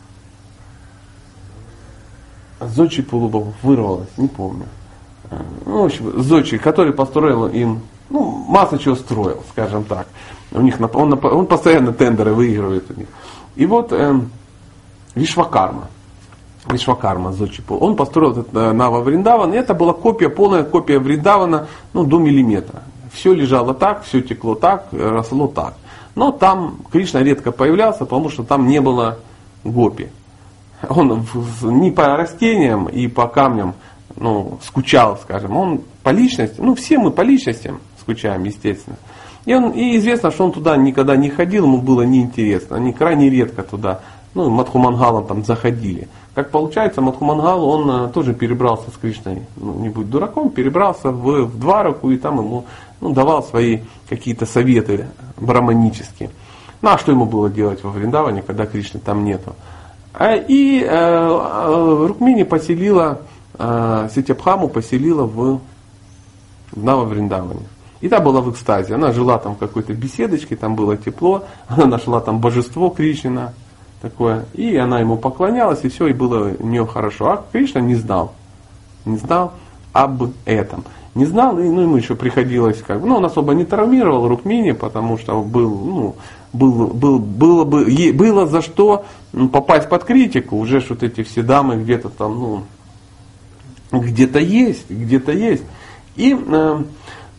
Зодчий полубогов, вырвалось, не помню. Ну, в общем, зодчий, который построил им, ну, масса чего строил, скажем так. У них, он, он постоянно тендеры выигрывает у них. И вот э, Вишвакарма. Вишвакарма, зодчий пол. Он построил этот Нава Вриндаван, и это была копия, полная копия Вриндавана, ну, до миллиметра. Все лежало так, все текло так, росло так. Но там Кришна редко появлялся, потому что там не было гопи. Он не по растениям и по камням, ну, скучал, скажем. Он по личности, ну, все мы по личностям скучаем, естественно. И, он, и известно, что он туда никогда не ходил, ему было неинтересно. Они крайне редко туда, ну, Мадхумангалам там заходили. Как получается, Мадхумангал, он а, тоже перебрался с Кришной, ну, не будь дураком, перебрался в, в Двараку и там ему, ну, давал свои какие-то советы браманические. Ну, а что ему было делать во Вриндаване, когда Кришны там нету? А, и э, Рукмини поселила, э, Сатибхаму поселила в, в Нава Вриндаване. И та была в экстазе. Она жила там в какой-то беседочке, там было тепло, она нашла там божество Кришнина. Такое. И она ему поклонялась, и все, и было у нее хорошо. А Кришна не знал. Не знал об этом. Не знал, и ну, ему еще приходилось, как бы, ну, он особо не травмировал Рукмини, потому что был, ну, был, был, было, бы, было за что попасть под критику. Уже ж вот эти все дамы где-то там, ну, где-то есть, где-то есть. И э,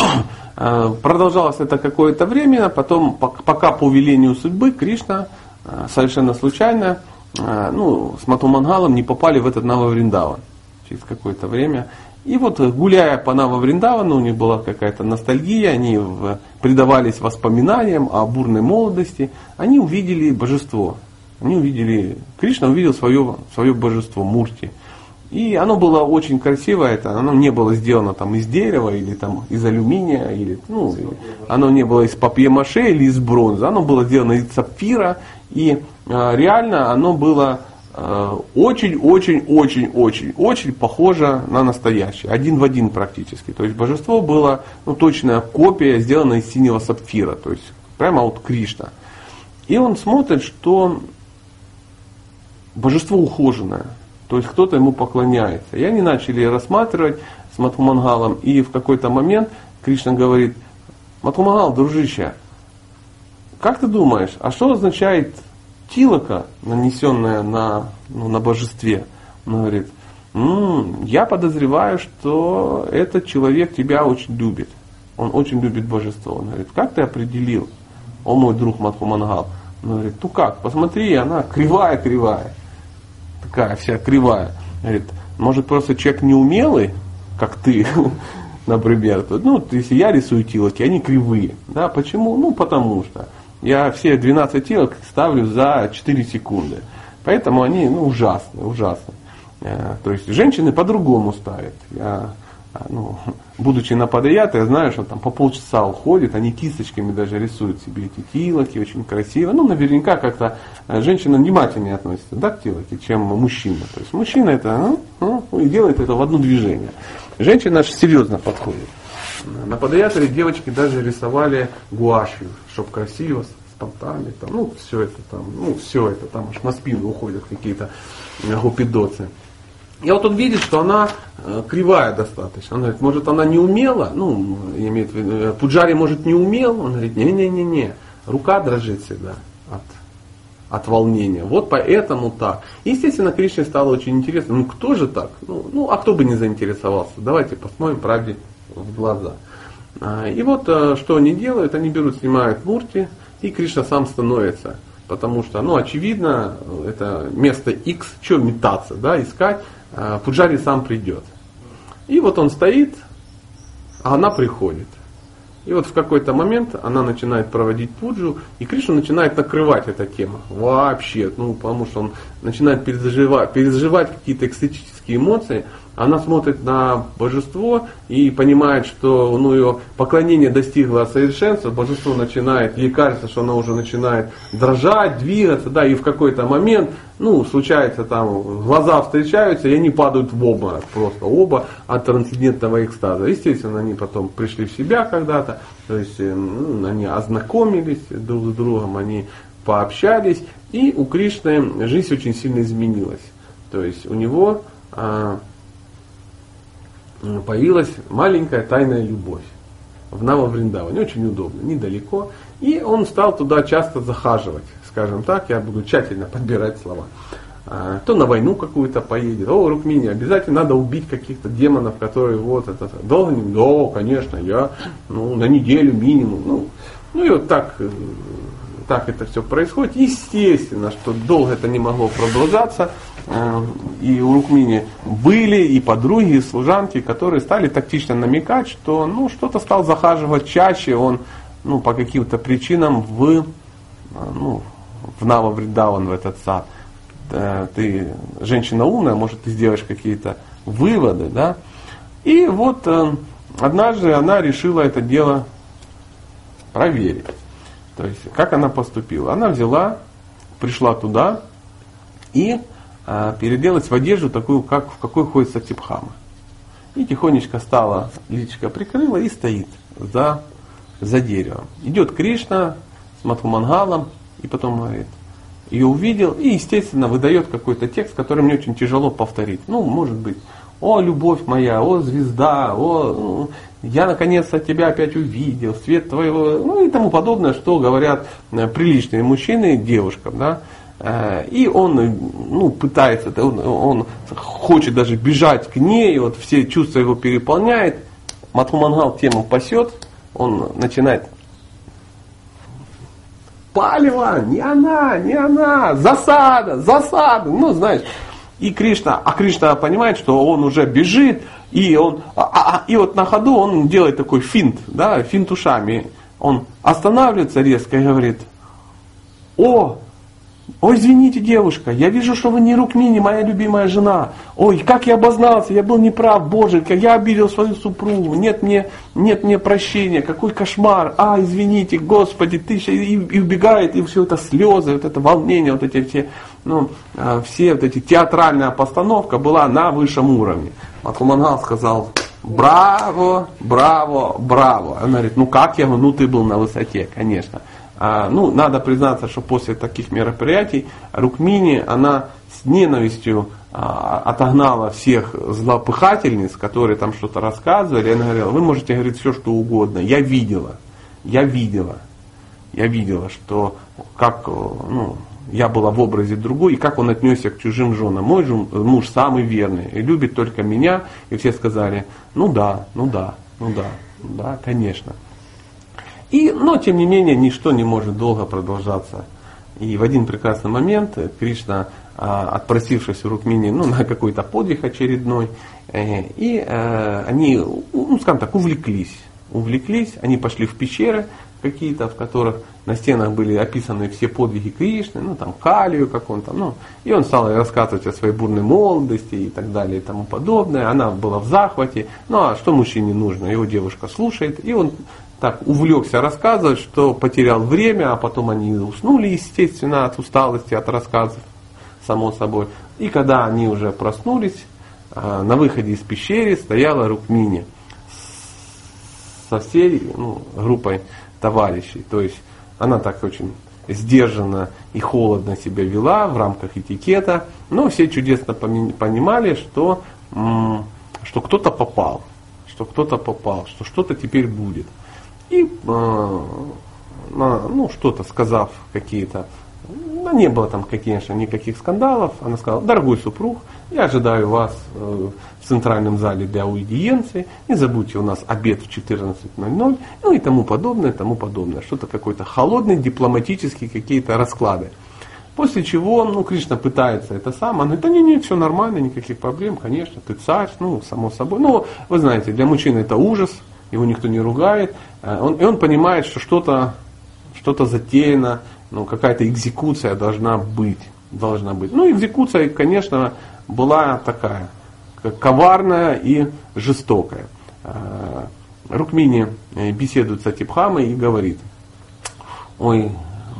Продолжалось это какое-то время, потом, пока по велению судьбы Кришна совершенно случайно, ну, с Матху-Мангалом не попали в этот Нава-Вриндаван через какое-то время. И вот гуляя по Нава-Вриндавану, у них была какая-то ностальгия, они предавались воспоминаниям о бурной молодости, они увидели божество. Они увидели, Кришна увидел свое, свое божество, Мурти. И оно было очень красивое, это, оно не было сделано там из дерева или там из алюминия, или, ну, оно не было из папье-маше или из бронзы, оно было сделано из сапфира, и э, реально оно было очень-очень-очень-очень-очень похоже на настоящее, один в один практически. То есть божество было, ну, точная копия, сделана из синего сапфира, то есть прямо вот Кришна. И он смотрит, что божество ухоженное. То есть кто-то ему поклоняется. И они начали рассматривать с Матху-Мангалом. И в какой-то момент Кришна говорит: Матху-Мангал, дружище, как ты думаешь, а что означает тилака, нанесенная на, ну, на божестве? Он говорит: м-м, я подозреваю, что этот человек тебя очень любит. Он очень любит божество. Он говорит: как ты определил, о мой друг Матху-Мангал? Он говорит: ну как, посмотри, она кривая-кривая. Такая вся кривая. Говорит: может, просто человек неумелый, как ты, например. Ну, если я рисую тилоки, они кривые. Да, почему? Ну, потому что я все двенадцать тилок ставлю за четыре секунды. Поэтому они, ну, ужасные, ужасные. То есть женщины по-другому ставят. Я, ну, будучи на Падаяте, я знаю, что там по полчаса уходит, они кисточками даже рисуют себе эти тилоки, очень красиво. Ну, наверняка как-то женщина внимательнее относится, да, к тилоке, чем мужчина. То есть мужчина это, ну, ну, и делает это в одно движение. Женщина аж серьезно подходит. На Падаяте девочки даже рисовали гуашью, чтобы красиво, с понтами, там, ну, все это там, ну, все это там аж на спину уходят какие-то гупидоцы. И вот он видит, что она э, кривая достаточно. Он говорит: может, она не умела? Ну, имеет в виду, Пуджари, может, не умел? Он говорит: не-не-не-не, рука дрожит всегда от, от волнения. Вот поэтому так. Естественно, Кришне стало очень интересно. Ну, кто же так? Ну, ну, а кто бы не заинтересовался? Давайте посмотрим правде в глаза. А, и вот э, что они делают? Они берут, снимают мурти, и Кришна сам становится. Потому что, ну, очевидно, это место X, что метаться, да, искать. Пуджари сам придет. И вот он стоит, а она приходит. И вот в какой-то момент она начинает проводить пуджу, и Кришна начинает накрывать эту тему. Вообще, ну, потому что он начинает переживать, переживать какие-то экстатические эмоции. Она смотрит на божество и понимает, что, ну, ее поклонение достигло совершенства. Божество начинает, ей кажется, что она уже начинает дрожать, двигаться, да, и в какой-то момент, ну, случается там, глаза встречаются, и они падают в обморок, просто оба от трансцендентного экстаза. Естественно, они потом пришли в себя когда-то, то есть, ну, они ознакомились друг с другом, они пообщались, и у Кришны жизнь очень сильно изменилась. То есть у него а, появилась маленькая тайная любовь в Нава-Вриндаване, очень удобно, недалеко. И он стал туда часто захаживать, скажем так, я буду тщательно подбирать слова. А, то на войну какую-то поедет: о, Рукмини, обязательно надо убить каких-то демонов, которые вот это. Долго не? Да, конечно, я, ну, на неделю минимум. Ну, ну и вот так, так это все происходит. Естественно, что долго это не могло продолжаться. И у Рукмини были и подруги, и служанки, которые стали тактично намекать, что, ну, что-то стал захаживать чаще, он, ну, по каким-то причинам в, ну, в Нава-Вриндаван, в этот сад. Ты женщина умная, может, ты сделаешь какие-то выводы, да? И вот однажды она решила это дело проверить. То есть, как она поступила? Она взяла, пришла туда и переделать в одежду такую, как, в какой ходит Сатибхама. И тихонечко стала, личико прикрыла и стоит за, за деревом. Идет Кришна с Матху-Мангалом и потом говорит, ее увидел и, естественно, выдает какой-то текст, который мне очень тяжело повторить. Ну, может быть, о, любовь моя, о, звезда, о, ну, я наконец-то тебя опять увидел, свет твоего, ну и тому подобное, что говорят приличные мужчины девушкам, да. И он, ну, пытается, он, он хочет даже бежать к ней, вот все чувства его переполняет. Мадхумангал тему пасет, он начинает: палево, не она, не она, засада, засада, ну знаешь. И Кришна, а Кришна понимает, что он уже бежит, и он, а, а, и вот на ходу он делает такой финт, да, финт ушами. Он останавливается резко и говорит: о, ой, извините, девушка, я вижу, что вы не Рукмини, моя любимая жена. Ой, как я обознался, я был неправ, Боже, как я обидел свою супругу, нет мне, нет мне прощения, какой кошмар, а, извините, Господи, ты и, и убегает, и все это слезы, вот это волнение, вот эти все, ну, все вот эти, театральная постановка была на высшем уровне. Мадхумангал сказал: браво, браво, браво. Он говорит: ну как я, ну ты был на высоте, конечно. А, ну, надо признаться, что после таких мероприятий Рукмини, она с ненавистью а, отогнала всех злопыхательниц, которые там что-то рассказывали. Она говорила: вы можете говорить все, что угодно. Я видела, я видела, я видела, что как, ну, я была в образе другой, и как он отнесся к чужим женам. Мой же муж самый верный, и любит только меня. И все сказали: ну да, ну да, ну да, да, конечно. И, но, тем не менее, ничто не может долго продолжаться. И в один прекрасный момент Кришна, отпросившись у Рукмини, ну, на какой-то подвиг очередной, и они, ну, скажем так, увлеклись. Увлеклись, они пошли в пещеры какие-то, в которых на стенах были описаны все подвиги Кришны, ну, там, Калию, как он там, ну, и он стал рассказывать о своей бурной молодости и так далее и тому подобное. Она была в захвате. Ну, а что мужчине нужно? Его девушка слушает, и он так увлекся рассказывать, что потерял время, а потом они уснули, естественно, от усталости, от рассказов, само собой. И когда они уже проснулись, на выходе из пещеры стояла Рукмини со всей, ну, группой товарищей. То есть она так очень сдержанно и холодно себя вела в рамках этикета, но все чудесно понимали, что, что кто-то попал, что кто-то попал, что что-то теперь будет. И, ну, что-то сказав какие-то, ну, не было там, конечно, никаких скандалов, она сказала: дорогой супруг, я ожидаю вас в центральном зале для аудиенции, не забудьте, у нас обед в четырнадцать ноль ноль, ну и тому подобное, тому подобное. Что-то какой-то холодный, дипломатические какие-то расклады. После чего, ну, Кришна пытается это сам, она говорит: да не, не, все нормально, никаких проблем, конечно, ты царь, ну, само собой. Ну, вы знаете, для мужчины это ужас, его никто не ругает, он, и он понимает, что что-то, что-то затеяно, ну, какая-то экзекуция должна быть, должна быть. Ну, экзекуция, конечно, была такая, коварная и жестокая. Рукмини беседует с Сатибхамой и говорит: ой,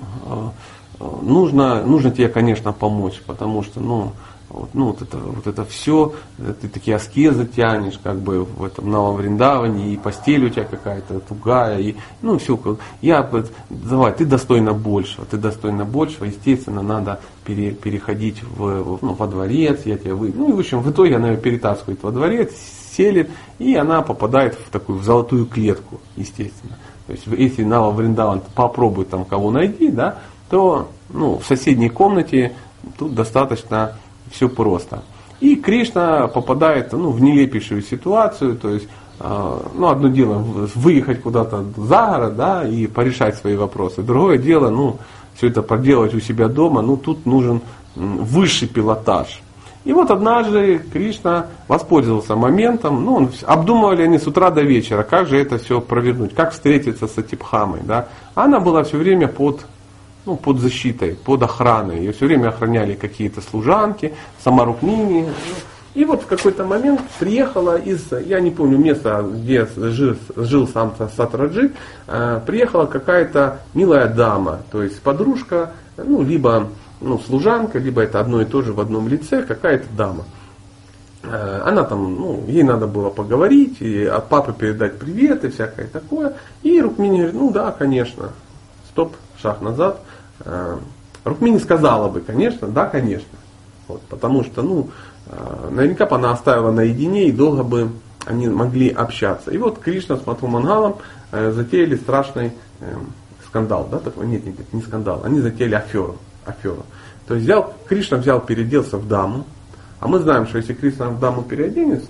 нужно, нужно тебе, конечно, помочь, потому что, ну, вот, ну, вот это, вот это все, ты такие аскезы тянешь, как бы в этом Новом Вриндаване, и постель у тебя какая-то тугая, и, ну, все, я, давай, ты достойна большего, ты достойна большего, естественно, надо пере, переходить в, ну, во дворец, я тебя вы, ну, и, в общем, в итоге она ее перетаскивает во дворец, селит, и она попадает в такую, в золотую клетку, естественно. То есть, если Нава Вриндаван попробуй там кого найти, да, то, ну, в соседней комнате тут достаточно все просто. И Кришна попадает, ну, в нелепейшую ситуацию, то есть, э, ну, одно дело выехать куда-то за город, да, и порешать свои вопросы. Другое дело, ну, все это проделать у себя дома, ну, тут нужен высший пилотаж. И вот однажды Кришна воспользовался моментом, ну, он, обдумывали они с утра до вечера, как же это все провернуть, как встретиться с Сатибхамой, да. Она была все время под Ну, под защитой, под охраной. Ее все время охраняли какие-то служанки, сама Рукмини. И вот в какой-то момент приехала из, я не помню места, где жил, жил сам Сатраджит, приехала какая-то милая дама, то есть подружка, ну, либо, ну, служанка, либо это одно и то же в одном лице, какая-то дама. Она там, ну, ей надо было поговорить, и от папы передать привет и всякое такое. И Рукмини говорит: ну да, конечно, стоп, шаг назад. Рукмини сказала бы, конечно, да, конечно. Вот, потому что, ну, наверняка бы она оставила наедине, и долго бы они могли общаться. И вот Кришна с Мадхумангалом затеяли страшный скандал, да, такой, нет, нет, не скандал, они затеяли аферу, аферу. То есть взял, Кришна взял, переоделся в даму, а мы знаем, что если Кришна в даму переоденется,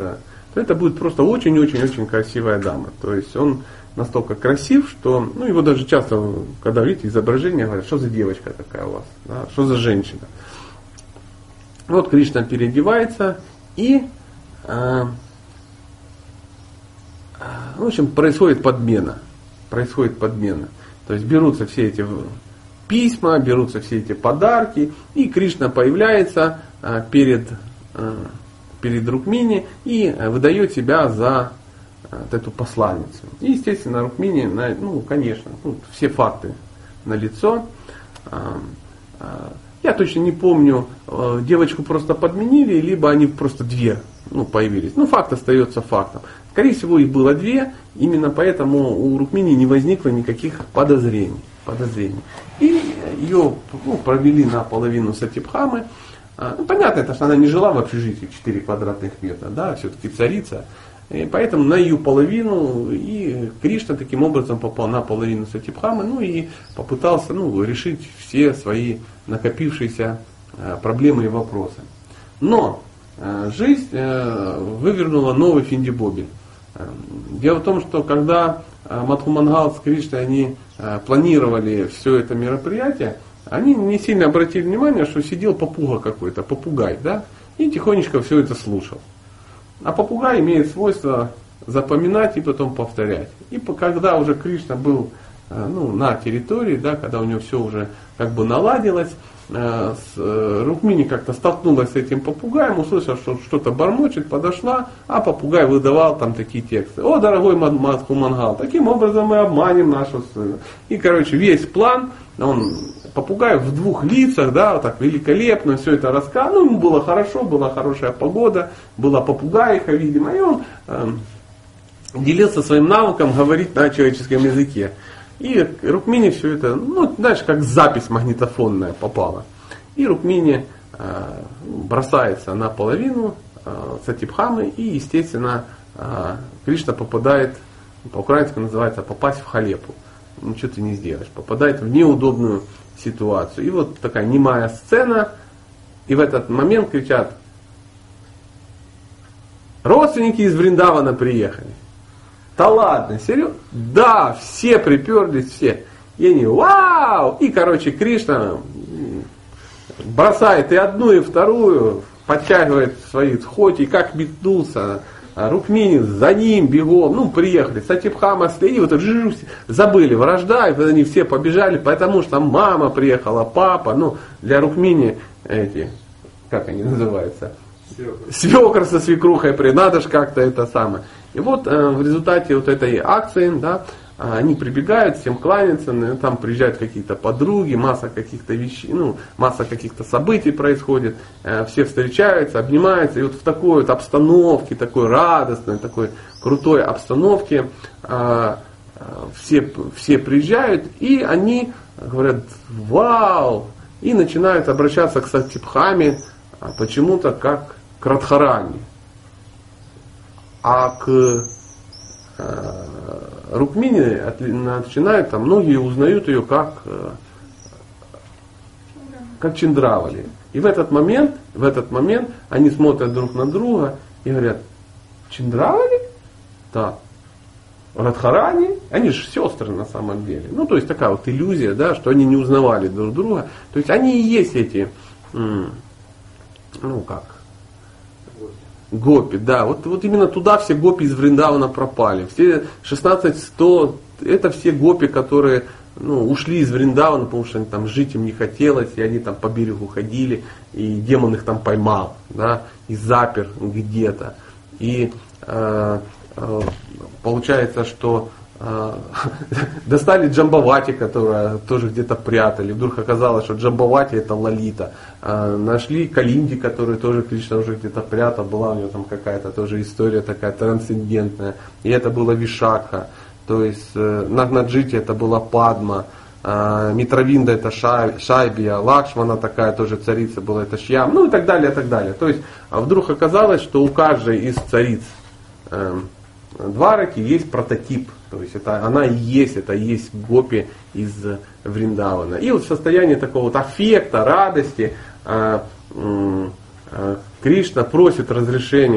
то это будет просто очень-очень-очень красивая дама. То есть он настолько красив, что, ну, его даже часто, когда видите изображение, говорят, что за девочка такая у вас, да, что за женщина. Вот Кришна переодевается, и э, в общем, происходит подмена. Происходит подмена. То есть берутся все эти письма, берутся все эти подарки, и Кришна появляется э, перед, э, перед Рукмини и выдает себя за вот эту посланницу. И, естественно, Рукмини, ну, конечно, ну, все факты налицо. Я точно не помню, девочку просто подменили, либо они просто две, ну, появились. Ну, факт остается фактом. Скорее всего, их было две, именно поэтому у Рукмини не возникло никаких подозрений. подозрений. И ее, ну, провели на половину Сатибхамы. Ну, понятно, это, что она не жила в общежитии четыре квадратных метра, да, все-таки царица. И поэтому на ее половину и Кришна таким образом попал на половину Сатибхамы, ну и попытался, ну, решить все свои накопившиеся проблемы и вопросы. Но жизнь вывернула новый финдибобель. Дело в том, что когда Мадхумангал с Кришной они планировали все это мероприятие, они не сильно обратили внимание, что сидел попуга какой-то, попугай, да, и тихонечко все это слушал. А попугай имеет свойство запоминать и потом повторять. И когда уже Кришна был, ну, на территории, да, когда у него все уже как бы наладилось, Рукмини как-то столкнулась с этим попугаем, услышала, что что-то бормочет, подошла, а попугай выдавал там такие тексты. О, дорогой Мадхумангал, таким образом мы обманем нашу сына. И, короче, весь план, он, попугай в двух лицах, да, вот так великолепно все это рассказывал. Ну, ему было хорошо, была хорошая погода, была попугаиха, видимо, и он э, делился своим навыком говорить на человеческом языке. И Рукмини все это, ну, знаешь, как запись магнитофонная попала. И Рукмини э, бросается на половину э, Сатибхамы, и, естественно, э, Кришна попадает, по-украински называется, попасть в халепу. Ничего ты не сделаешь. Попадает в неудобную ситуацию. И вот такая немая сцена, и в этот момент кричат: родственники из Вриндавана приехали. Да ладно, серьезно? Да, все приперлись, все. И они, вау! И, короче, Кришна бросает и одну, и вторую, подтягивает свои сходи, и как метнулся. Рукмини за ним бегом, ну, приехали, Сатибхама следи, вот это, забыли вражда, и они все побежали, потому что мама приехала, папа, ну, для Рукмини эти, как они называются, свекр со свекрухой, при, надо же как-то это самое. И вот э, в результате вот этой акции, да, они прибегают, всем кланяются, там приезжают какие-то подруги, масса каких-то вещей, ну, масса каких-то событий происходит, э, все встречаются, обнимаются, и вот в такой вот обстановке, такой радостной, такой крутой обстановке э, э, все, все приезжают, и они говорят: вау! И начинают обращаться к Сатибхаме почему-то как к Радхарани. А к э, Рукмини начинают, там, многие узнают ее как, э, как Чандравали. И в этот момент, в этот момент они смотрят друг на друга и говорят: Чандравали? Да. Радхарани? Они же сестры на самом деле. Ну, то есть такая вот иллюзия, да, что они не узнавали друг друга. То есть они и есть эти, м- ну как, гопи, да, вот, вот именно туда все гопи из Вриндавана пропали. Все шестнадцать сто, это все гопи, которые, ну, ушли из Вриндавана, потому что там жить им не хотелось, и они там по берегу ходили, и демон их там поймал, да, и запер где-то. И э, э, получается, что э, достали Джамбавати, которая тоже где-то прятали. Вдруг оказалось, что Джамбавати это Лалита. Э, нашли Калинди, которую тоже Кришна уже где-то прятал. Была у него там какая-то тоже история такая трансцендентная. И это была Вишакха. То есть э, Нагнаджити это была Падма. Э, Митравинда это Шай, Шайбия. Лакшмана такая тоже царица была, это Шьям. Ну и так далее, и так далее. То есть вдруг оказалось, что у каждой из цариц э, Двараки есть прототип, то есть это она и есть, это и есть гопи из Вриндавана. И вот в состоянии такого вот аффекта, радости э, э, Кришна просит разрешения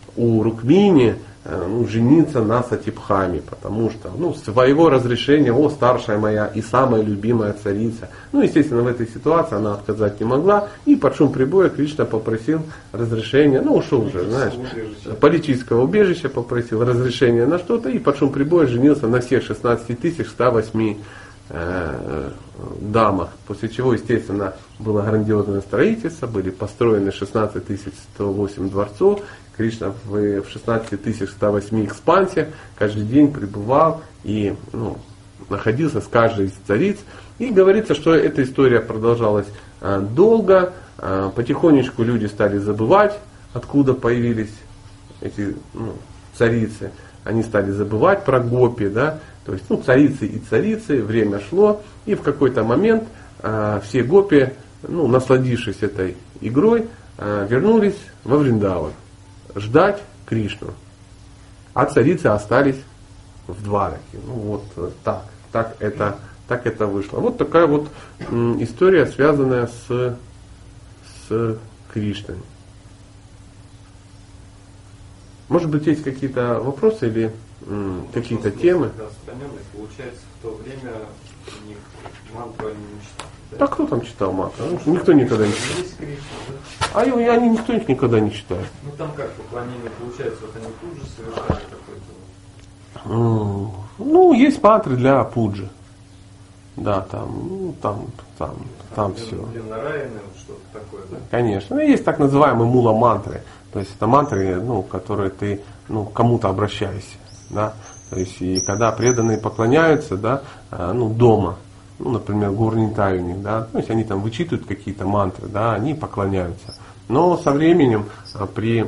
у Рукмини ну, жениться на Сатипхаме, потому что ну, своего разрешения, о, старшая моя и самая любимая царица. Ну, естественно, в этой ситуации она отказать не могла, и под шум прибоя Кришна попросил разрешения, ну, ушел уже, знаешь, политического убежища попросил разрешения на что-то, и под шум прибоя женился на всех шестнадцати тысячах ста восьми э, дамах, после чего, естественно, было грандиозное строительство, были построены шестнадцать тысяч сто восемь дворцов, Кришна в шестнадцати тысячах ста восьми экспансиях каждый день пребывал и ну, находился с каждой из цариц. И говорится, что эта история продолжалась а, долго. А, потихонечку люди стали забывать, откуда появились эти ну, царицы. Они стали забывать про гопи, да? То есть ну, царицы и царицы, время шло. И в какой-то момент а, все гопи, ну, насладившись этой игрой, а, вернулись во Вриндаван ждать Кришну. А царицы остались в Двараке. Ну вот так, так это, так это вышло. Вот такая вот м, история, связанная с, с Кришной. Может быть, есть какие-то вопросы или м, какие-то темы? Получается, в то время у них мантру они не читали. Да кто там читал мантру? Никто никогда не читал. А и они никто их никогда не читает. Ну там как поклонение получается, вот они тут же совершали какой-то. Ну, есть мантры для пуджи. Да, там, ну, там, там, там все. Для нараяны, что-то такое, да? Конечно. Ну, есть так называемые мула-мантры. То есть это мантры, ну, которые ты ну, кому-то обращаешься. Да? То есть и когда преданные поклоняются, да, ну, дома. Ну, например, Гурнитай у них, да, то есть они там вычитывают какие-то мантры, да, они поклоняются. Но со временем при,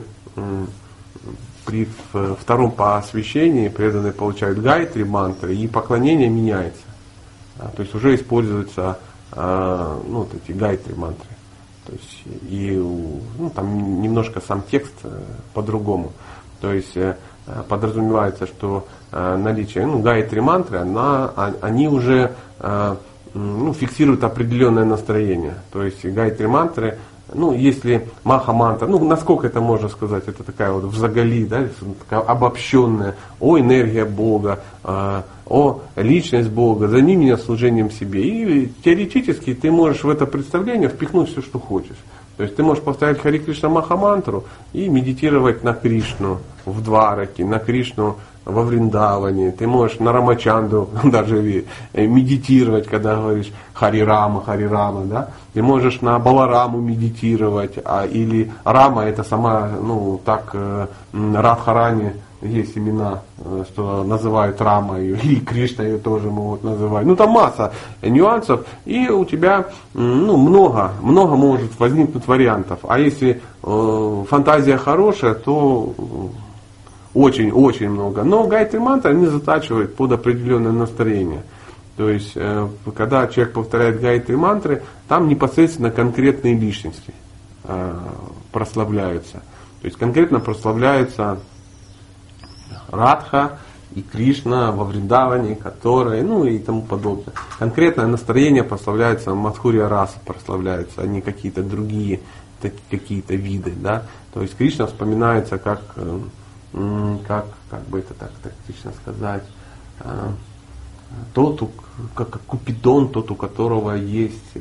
при втором посвящении преданные получают гайатри мантры, и поклонение меняется. То есть уже используются ну, вот эти гайатри мантры. То есть и ну, там немножко сам текст по-другому. То есть подразумевается, что наличие ну, гайатри мантры, она, они уже ну, фиксируют определенное настроение. То есть гайатри мантры, ну, если маха мантра, ну, насколько это можно сказать, это такая вот взагали, да, такая обобщенная, о, энергия Бога, о, личность Бога, займи меня служением себе. И теоретически ты можешь в это представление впихнуть все, что хочешь. То есть ты можешь повторять Хари Кришна Маха мантру и медитировать на Кришну в Двараке, на Кришну во Вриндаване. Ты можешь на Рамачанду даже медитировать, когда говоришь Хари Рама, Хари Рама, да? Ты можешь на Балараму медитировать, а, или Рама это сама, ну так, Радхарани есть имена, что называют Рамой, и Кришна ее тоже могут называть. Ну там масса нюансов, и у тебя ну, много, много может возникнуть вариантов. А если э, фантазия хорошая, то очень-очень много. Но гайатри мантры они затачивают под определенное настроение. То есть, э, когда человек повторяет гайатри мантры, там непосредственно конкретные личности э, прославляются. То есть конкретно прославляются Радха и Кришна во Вриндаване, которые, ну и тому подобное. Конкретное настроение прославляется, Мадхурья раса прославляется, а не какие-то другие какие-то виды. Да? То есть Кришна вспоминается как, как, как бы это так тактично сказать, тот, как Купидон, тот, у которого есть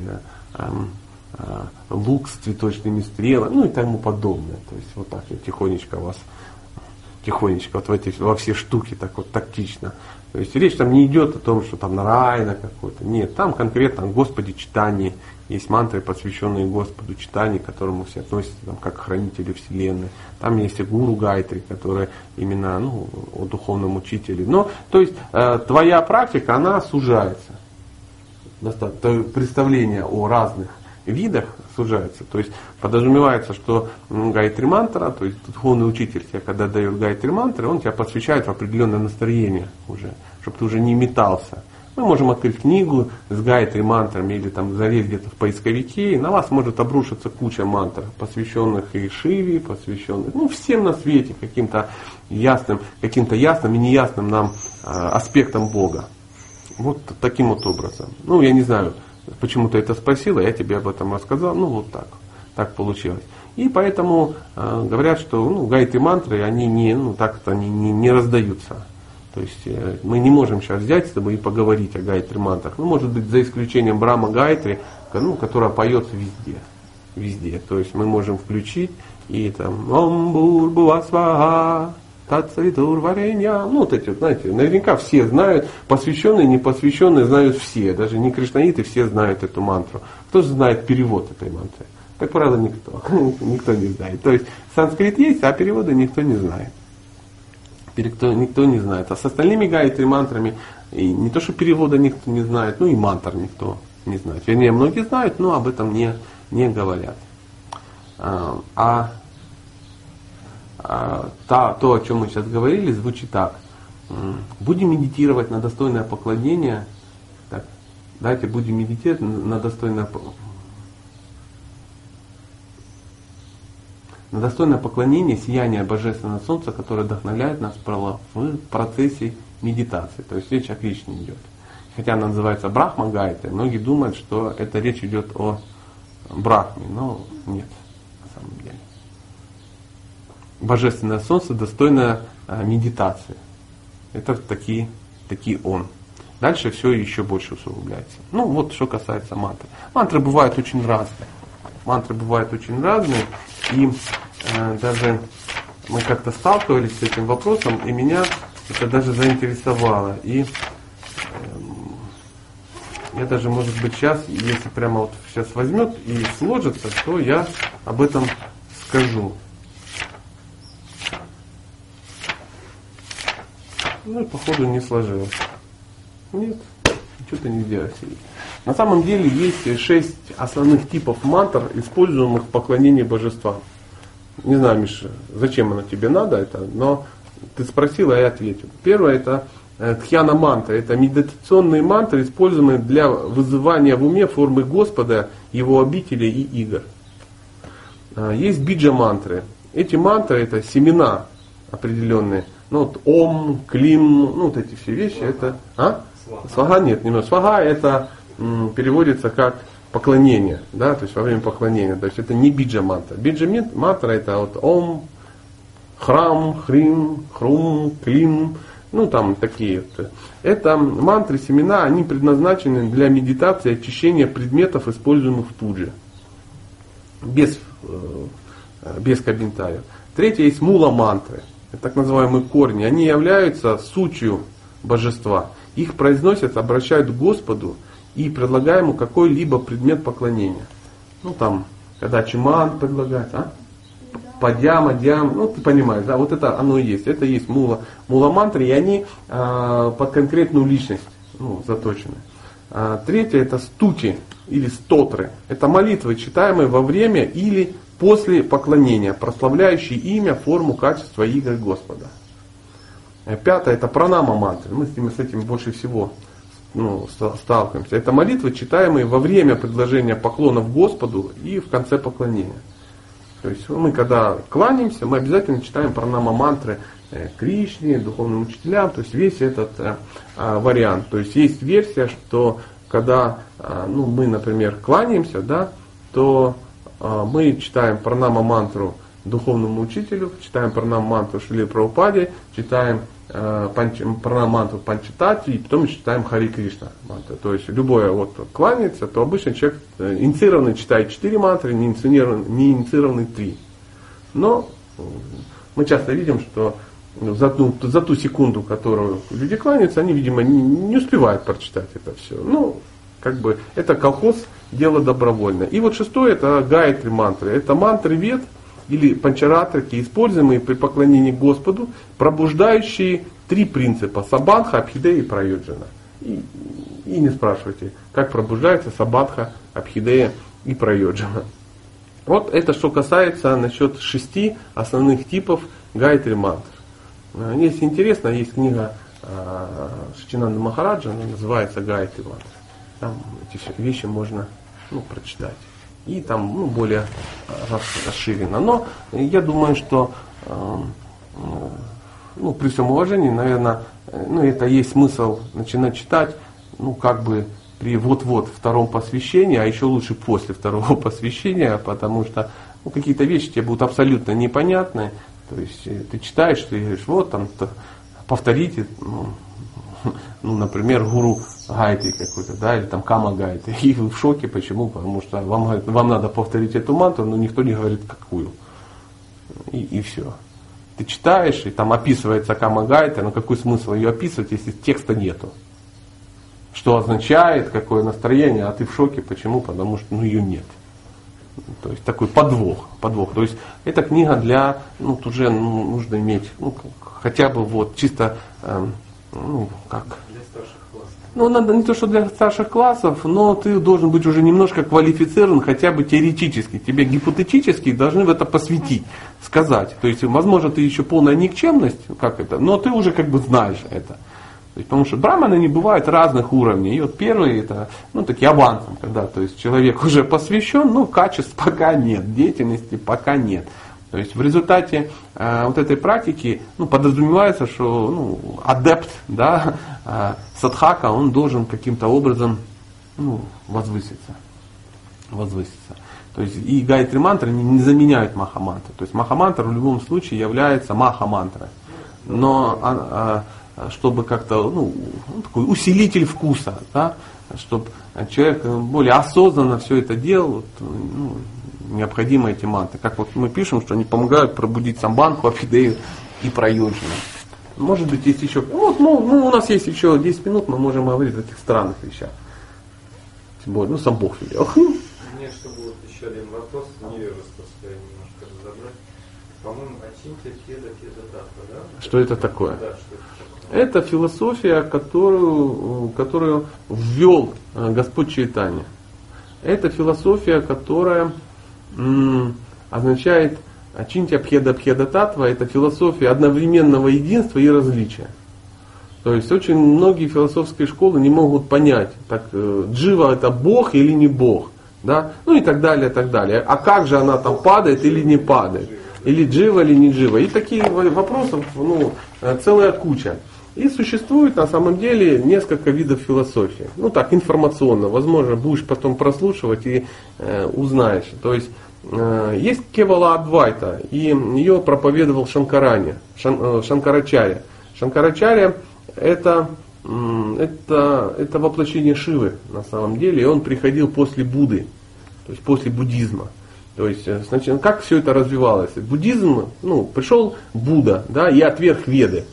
лук с цветочными стрелами, ну и тому подобное. То есть вот так я тихонечко вас тихонечко вот в эти, во все штуки так вот тактично. То есть речь там не идет о том, что там Нараяна какой-то. Нет, там конкретно Господи читание. Есть мантры, посвященные Господу читанию, к которому все относятся там, как к хранителю Вселенной. Там есть и гуру Гайтри, который именно ну, о духовном учителе. Но, то есть э, твоя практика, она сужается. Достаточно, представление о разных видах сужается. То есть подразумевается, что гайатри мантра, то есть духовный учитель тебе, когда дает гайатри мантры, он тебя посвящает в определенное настроение уже, чтобы ты уже не метался. Мы можем открыть книгу с гайатри мантрами или там залезть где-то в поисковике, и на вас может обрушиться куча мантр, посвященных и Шиве, посвященных ну, всем на свете, каким-то ясным, каким-то ясным и неясным нам э, аспектам Бога. Вот таким вот образом. Ну, я не знаю, почему ты это спросила, я тебе об этом рассказал, ну вот так. так получилось. И поэтому э, говорят, что ну, гайатри мантры, они не, ну, так-то они не, не раздаются. То есть э, мы не можем сейчас взять с тобой и поговорить о гайатри мантрах. Ну, может быть, за исключением Брахма Гайатри, ну, которая поется везде. Везде. То есть мы можем включить и там Ом Бурбува Сваха, Тацавитур Варенья. Ну, вот эти вот, знаете, наверняка все знают, посвященные, непосвященные знают все. Даже не кришнаиты, все знают эту мантру. Кто же знает перевод этой мантры? Как правило, никто. Никто не знает. То есть санскрит есть, а перевода никто не знает. Никто, никто не знает. А с остальными гайатри мантрами и не то, что перевода никто не знает, ну и мантр никто не знает. Вернее, многие знают, но об этом не, не говорят. А, а, а та, то, о чем мы сейчас говорили, звучит так. Будем медитировать на достойное поклонение. Так, давайте будем медитировать на достойное поклонение. На достойное поклонение сияние Божественного Солнца, которое вдохновляет нас в процессе медитации. То есть речь о Кришне идет. Хотя она называется Брахма Гайатри, многие думают, что это речь идет о Брахме, но нет, на самом деле. Божественное Солнце достойно медитации. Это такие, такие он. Дальше все еще больше усугубляется. Ну вот что касается мантры. Мантры бывают очень разные. Мантры бывают очень разные, и э, даже мы как-то сталкивались с этим вопросом, и меня это даже заинтересовало. И э, я даже, может быть, сейчас, если прямо вот сейчас возьмет и сложится, то я об этом скажу. Ну и походу не сложилось. Нет, что-то не сделать. На самом деле есть шесть основных типов мантр, используемых в поклонении божествам. Не знаю, Миша, зачем оно тебе надо, это, но ты спросила, я ответил. Первое это тхьяна мантра. Это медитационные мантры, используемые для вызывания в уме формы Господа, Его обители и игр. Есть биджа мантры. Эти мантры это семена определенные. Ну вот ом, клим, ну вот эти все вещи, это... А? Свага нет, немного. Свага это переводится как поклонение, да, то есть во время поклонения. То есть это не биджа мантра. Биджа мантра это вот ом, храм, хрим, хрум, клим, ну там такие вот. Это мантры, семена, они предназначены для медитации, очищения предметов, используемых в пудже. Без, без комментариев. Третье есть мула мантры. Это так называемые корни. Они являются сутью божества. Их произносят, обращают к Господу и предлагая ему какой-либо предмет поклонения. Ну там, когда чиман предлагается, а? Падьям, адьям, ну ты понимаешь, да, вот это оно и есть. Это и есть мула, мула мантры, и они а, под конкретную личность ну, заточены. А, третье это стути или стотры. Это молитвы, читаемые во время или после поклонения, прославляющие имя, форму, качество и игры Господа. Пятое это пранама мантры. Мы с этим, с этим больше всего ну, сталкиваемся. Это молитвы, читаемые во время предложения поклонов Господу и в конце поклонения. То есть мы когда кланяемся, мы обязательно читаем пранама мантры Кришне, духовным учителям, то есть весь этот а, вариант. То есть есть версия, что когда а, ну, мы, например, кланяемся, да, то а, мы читаем пранама мантру духовному учителю, читаем пранама мантру Шриле Прабхупаде, читаем э, пранама мантру Панчатати, и потом читаем Хари Кришна мантру. То есть любое вот кланяется, то обычно человек э, инициированный читает четыре мантры, не инициированный, не инициированный три. Но э, мы часто видим, что за, ну, за ту секунду, которую люди кланяются, они, видимо, не, не успевают прочитать это все. Ну, как бы это колхоз, дело добровольное. И вот шестое это гайатри мантры. Это мантры вед, или панчаратраки, используемые при поклонении Господу, пробуждающие три принципа: сабадха, абхидея и прайоджана. И, и не спрашивайте, как пробуждается сабадха, абхидея и прайоджана. Вот это что касается насчет шести основных типов гайатри мантр. Если интересно, есть книга Шачинанда Махараджа, она называется Гайатри мантр. Там эти вещи можно ну, прочитать. И там ну, более расширено. Но я думаю, что э, ну, при всем уважении, наверное, ну, это есть смысл начинать читать, ну, как бы при вот-вот втором посвящении, а еще лучше после второго посвящения, потому что ну, какие-то вещи тебе будут абсолютно непонятны. То есть ты читаешь, ты говоришь, вот там повторите, ну, ну, например, гуру Гайты какой-то, да, или там Кама Гайты. И вы в шоке, почему? Потому что вам, говорят, вам надо повторить эту мантру, но никто не говорит какую. И, и все. Ты читаешь, и там описывается Кама Гайта, но какой смысл ее описывать, если текста нету? Что означает, какое настроение, а ты в шоке, почему? Потому что ну, ее нет. То есть такой подвох, подвох. То есть эта книга для, ну, тут уже ну, нужно иметь, ну, хотя бы вот чисто, эм, ну, как... Для старших классов. Ну, надо не то, что для старших классов, но ты должен быть уже немножко квалифицирован, хотя бы теоретически. Тебе гипотетически должны в это посвятить, сказать. То есть, возможно, ты еще полная никчемность, как это, но ты уже как бы знаешь это. То есть, потому что браманы не бывают разных уровней. И вот первый это, ну, такие авансом, когда, то есть, человек уже посвящен, но качеств пока нет, деятельности пока нет. То есть в результате э, вот этой практики ну, подразумевается, что ну, адепт, да, э, садхака, он должен каким-то образом ну, возвыситься. возвыситься. То есть и гайатри мантры не, не заменяют маха-мантры. То есть маха-мантра в любом случае является маха-мантрой. Но а, а, чтобы как-то ну, такой усилитель вкуса, да, чтобы человек более осознанно все это делал, вот, ну, необходимы эти мантры. Как вот мы пишем, что они помогают пробудить самбанху, апидею и проёджина. Может быть, есть еще... Вот, ну, ну, у нас есть еще десять минут, мы можем говорить о этих странных вещах. Тем более, ну, сам Бог велел. Мне, чтобы вот еще один вопрос, невежество свое немножко разобрать. По-моему, Ачинтя Педа Педа Татва, да? Что это такое? Да, что это такое? Это философия, которую, которую ввел Господь Чайтанья. Это философия, которая м, означает Ачинтя Пхеда Пхеда Татва, это философия одновременного единства и различия. То есть очень многие философские школы не могут понять, так, джива это Бог или не Бог, да? Ну и так далее, и так далее. А как же она там падает или не падает? Или джива, или не джива? И такие вопросов ну, целая куча. И существует на самом деле несколько видов философии. Ну так, информационно. Возможно, будешь потом прослушивать и э, узнаешь. То есть э, есть Кевала Адвайта, и ее проповедовал Шанкарани, Шан, э, Шанкарачарья. Шанкарачарья это, э, это, это воплощение Шивы на самом деле, и он приходил после Будды, то есть после буддизма. То есть, значит, как все это развивалось? Буддизм, ну, пришел Будда, да, и отверг Веды.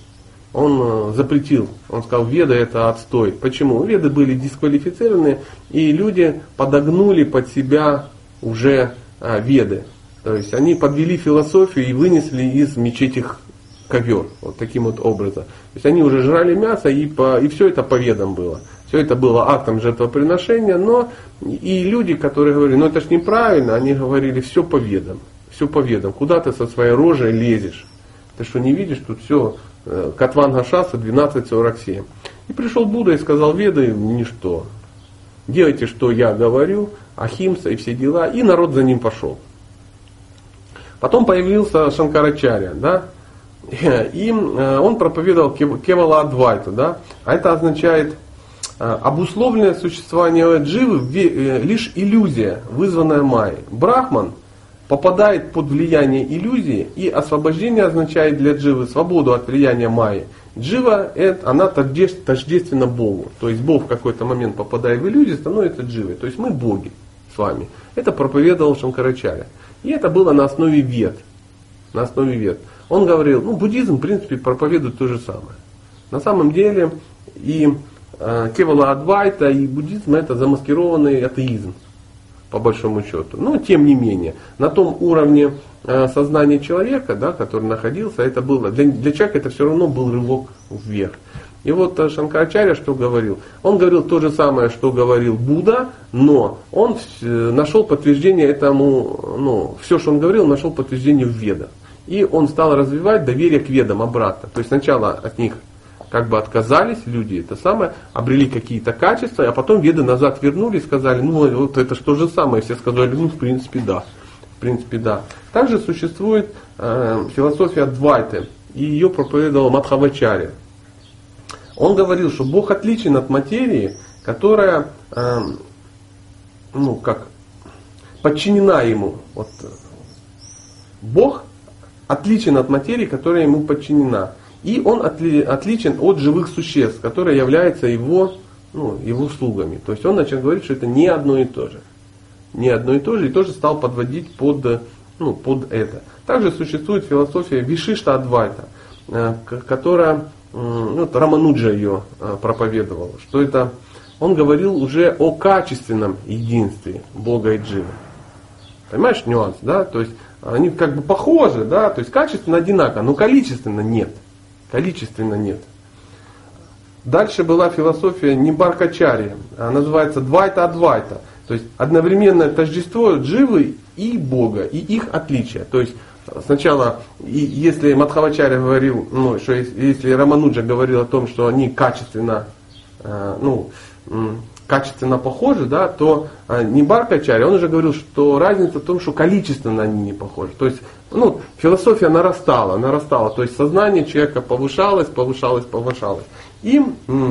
Он запретил, он сказал, Веды это отстой. Почему? Веды были дисквалифицированы, и люди подогнули под себя уже а, Веды. То есть они подвели философию и вынесли из мечети ковер, вот таким вот образом. То есть они уже жрали мясо, и, по, и все это по Ведам было. Все это было актом жертвоприношения, но и люди, которые говорили, ну это ж неправильно, они говорили, все по Ведам, все по Ведам. Куда ты со своей рожей лезешь? Ты что, не видишь, тут все... Катванга Шастра двенадцать сорок семь. И пришел Будда и сказал, Веды ничто. Делайте, что я говорю, ахимса и все дела. И народ за ним пошел. Потом появился Шанкарачарья, да? И он проповедовал Кевала Адвайту, да? А это означает обусловленное существование дживы лишь иллюзия, вызванная майей. Брахман попадает под влияние иллюзии, и освобождение означает для дживы свободу от влияния майи. Джива, это, она тождественна Богу. То есть Бог в какой-то момент, попадая в иллюзию, становится дживой. То есть мы боги с вами. Это проповедовал Шанкарачарья. И это было на основе вед. На основе вед. Он говорил, ну буддизм в принципе проповедует то же самое. На самом деле и э, Кевала Адвайта, и буддизм это замаскированный атеизм. По большому счету. Но тем не менее, на том уровне э, сознания человека, да, который находился, это было, для, для человека это все равно был рывок вверх. И вот э, Шанкарачарья что говорил? Он говорил то же самое, что говорил Будда, но он э, нашел подтверждение этому, ну, все, что он говорил, нашел подтверждение в Ведах. И он стал развивать доверие к Ведам обратно. То есть сначала от них как бы отказались люди, это самое, обрели какие-то качества, а потом Веды назад вернули и сказали, ну вот это что же самое, все сказали, ну в принципе да, в принципе да. Также существует э, философия Адвайты, и ее проповедовал Мадхавачарья. Он говорил, что Бог отличен от материи, которая э, ну, как, подчинена ему. Вот, Бог отличен от материи, которая ему подчинена. И он отли, отличен от живых существ, которые являются его, ну, его слугами. То есть он начал говорить, что это не одно и то же. Не одно и то же, и тоже стал подводить под, ну, под это. Также существует философия Вишишта-Адвайта, которая, ну, Рамануджа ее проповедовал, что это, он говорил уже о качественном единстве Бога и Дживы. Понимаешь нюанс, да? То есть они как бы похожи, да, то есть качественно одинаково, но количественно нет. Количественно нет. Дальше была философия Нибаркачарьи, она называется Двайта-Адвайта, то есть одновременное тождество Дживы и Бога, и их отличия. То есть сначала, если Мадхавачарья говорил, ну, что если Рамануджа говорил о том, что они качественно, ну, качественно похожи, да, то Нибаркачарья, он уже говорил, что разница в том, что количественно они не похожи. То есть, ну, философия нарастала, нарастала, то есть сознание человека повышалось, повышалось, повышалось. И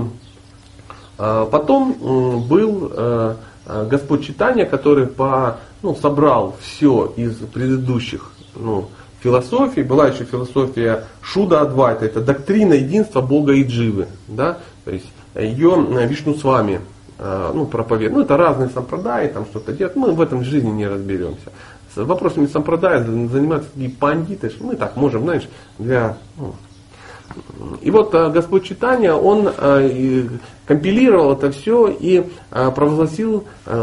потом был Господь Чайтанья, который по, ну, собрал все из предыдущих, ну, философий. Была еще философия Шуда-Адвайта, это доктрина единства Бога и Дживы. Да? То есть ее Вишну с вами, ну, проповедует. Ну, это разные сампрадаи, там что-то делают. Мы в этом жизни не разберемся. С вопросами сампрадая занимаются такие пандиты, что мы так можем, знаешь, для... Ну. И вот Господь Чайтанья, он компилировал это все и провозгласил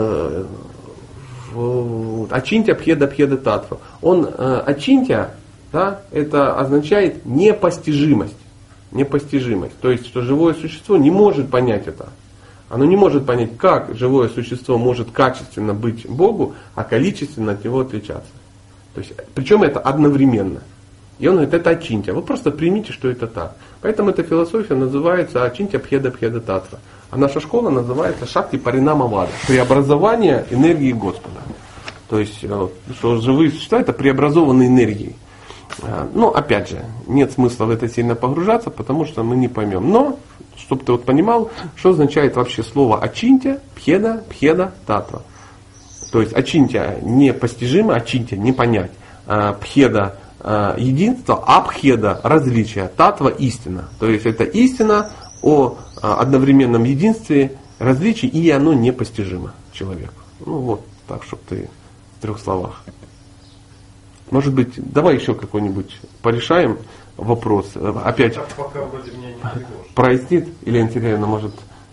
Ачинтя Пхеда Пхеда Татва. Он Ачинтя, да, это означает непостижимость. Непостижимость. То есть, что живое существо не может понять это. Оно не может понять, как живое существо может качественно быть Богу, а количественно от него отличаться. То есть, причем это одновременно. И он говорит, это Ачинтя. Вы просто примите, что это так. Поэтому эта философия называется Ачинтя Пхеда Пхеда Татва. А наша школа называется Шакти Паринама Вада. Преобразование энергии Господа. То есть, что живые существа это преобразованные энергии. Ну, опять же, нет смысла в это сильно погружаться, потому что мы не поймем. Но, чтобы ты вот понимал, что означает вообще слово Ачинтя, Пхеда, Пхеда, Татва. То есть Ачинтя непостижимо, Ачинтя не понять. Пхеда единство, Абхеда различие, Татва истина. То есть это истина о одновременном единстве различий, и оно непостижимо человеку. Ну вот, так, чтобы ты в трех словах. Может быть, давай еще какой-нибудь порешаем вопрос. Опять пока вроде меня не тревожит. Прояснит, или интересно, может,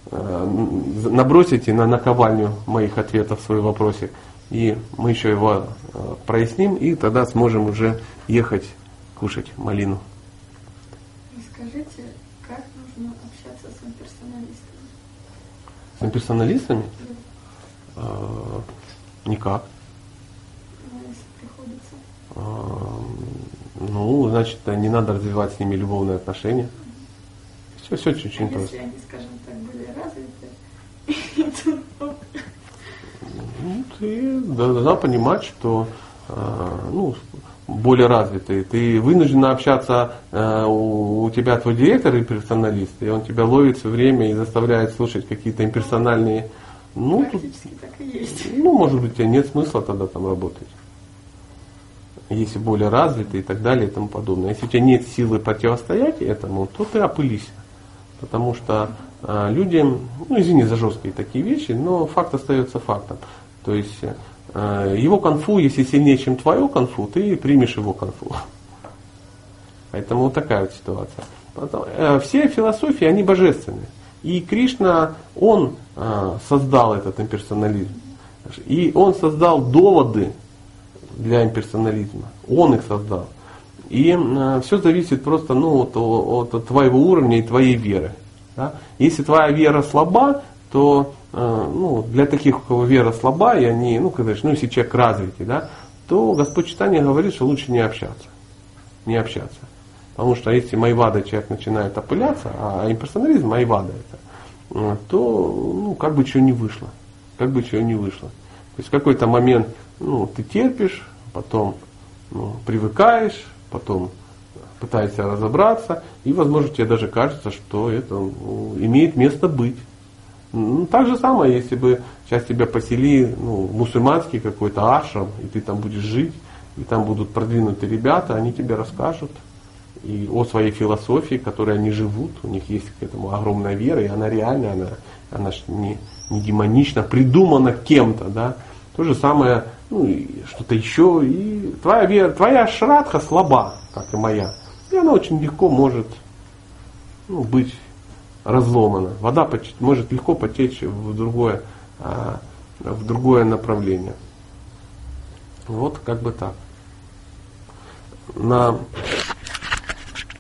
набросите на наковальню моих ответов в свой вопросик. И мы еще его проясним, и тогда сможем уже ехать кушать малину. Расскажите, как нужно общаться с имперсоналистами? С имперсоналистами? Да. А, никак. Ну, если приходится. А, ну, значит, не надо развивать с ними любовные отношения. Все, все очень а просто. Если они, скажем так, были развиты, то... Ну, ты должна понимать, что ну, более развитый. Ты вынуждена общаться, у тебя твой директор имперсоналист, и он тебя ловит все время и заставляет слушать какие-то имперсональные... Ну, практически тут, так и есть. Ну, может быть, у тебя нет смысла тогда там работать. Если более развитый и так далее и тому подобное. Если у тебя нет силы противостоять этому, то ты опылишься. Потому что э, люди, ну извини за жесткие такие вещи, но факт остается фактом. То есть э, его конфу, если сильнее, чем твое конфу, ты примешь его конфу. Поэтому вот такая вот ситуация. Потом, э, все философии, они божественные. И Кришна, он э, создал этот имперсонализм. И он создал доводы для имперсонализма. Он их создал. И э, все зависит просто ну, от, от, от твоего уровня и твоей веры. Да? Если твоя вера слаба, то э, ну, для таких, у кого вера слаба, и они, ну, когда, ну, если человек развитый, да, то Господь Чайтанья говорит, что лучше не общаться. Не общаться. Потому что если майвада человек начинает опыляться, а имперсонализм майвада это, то ну, как бы чего не вышло. Как бы чего не вышло. То есть в какой-то момент ну, ты терпишь, потом ну, привыкаешь, потом пытаешься разобраться, и, возможно, тебе даже кажется, что это ну, имеет место быть. Ну, так же самое, если бы сейчас тебя посели ну, в мусульманский какой-то ашрам, и ты там будешь жить, и там будут продвинутые ребята, они тебе расскажут и о своей философии, которой они живут, у них есть к этому огромная вера, и она реальная, она, она ж не, не демонична, придумана кем-то, да. То же самое, ну, и что-то еще, и твоя вера, твоя шрадха слаба, как и моя, и она очень легко может ну, быть разломана. Вода поч- может легко потечь в другое, а, в другое направление. Вот как бы так. На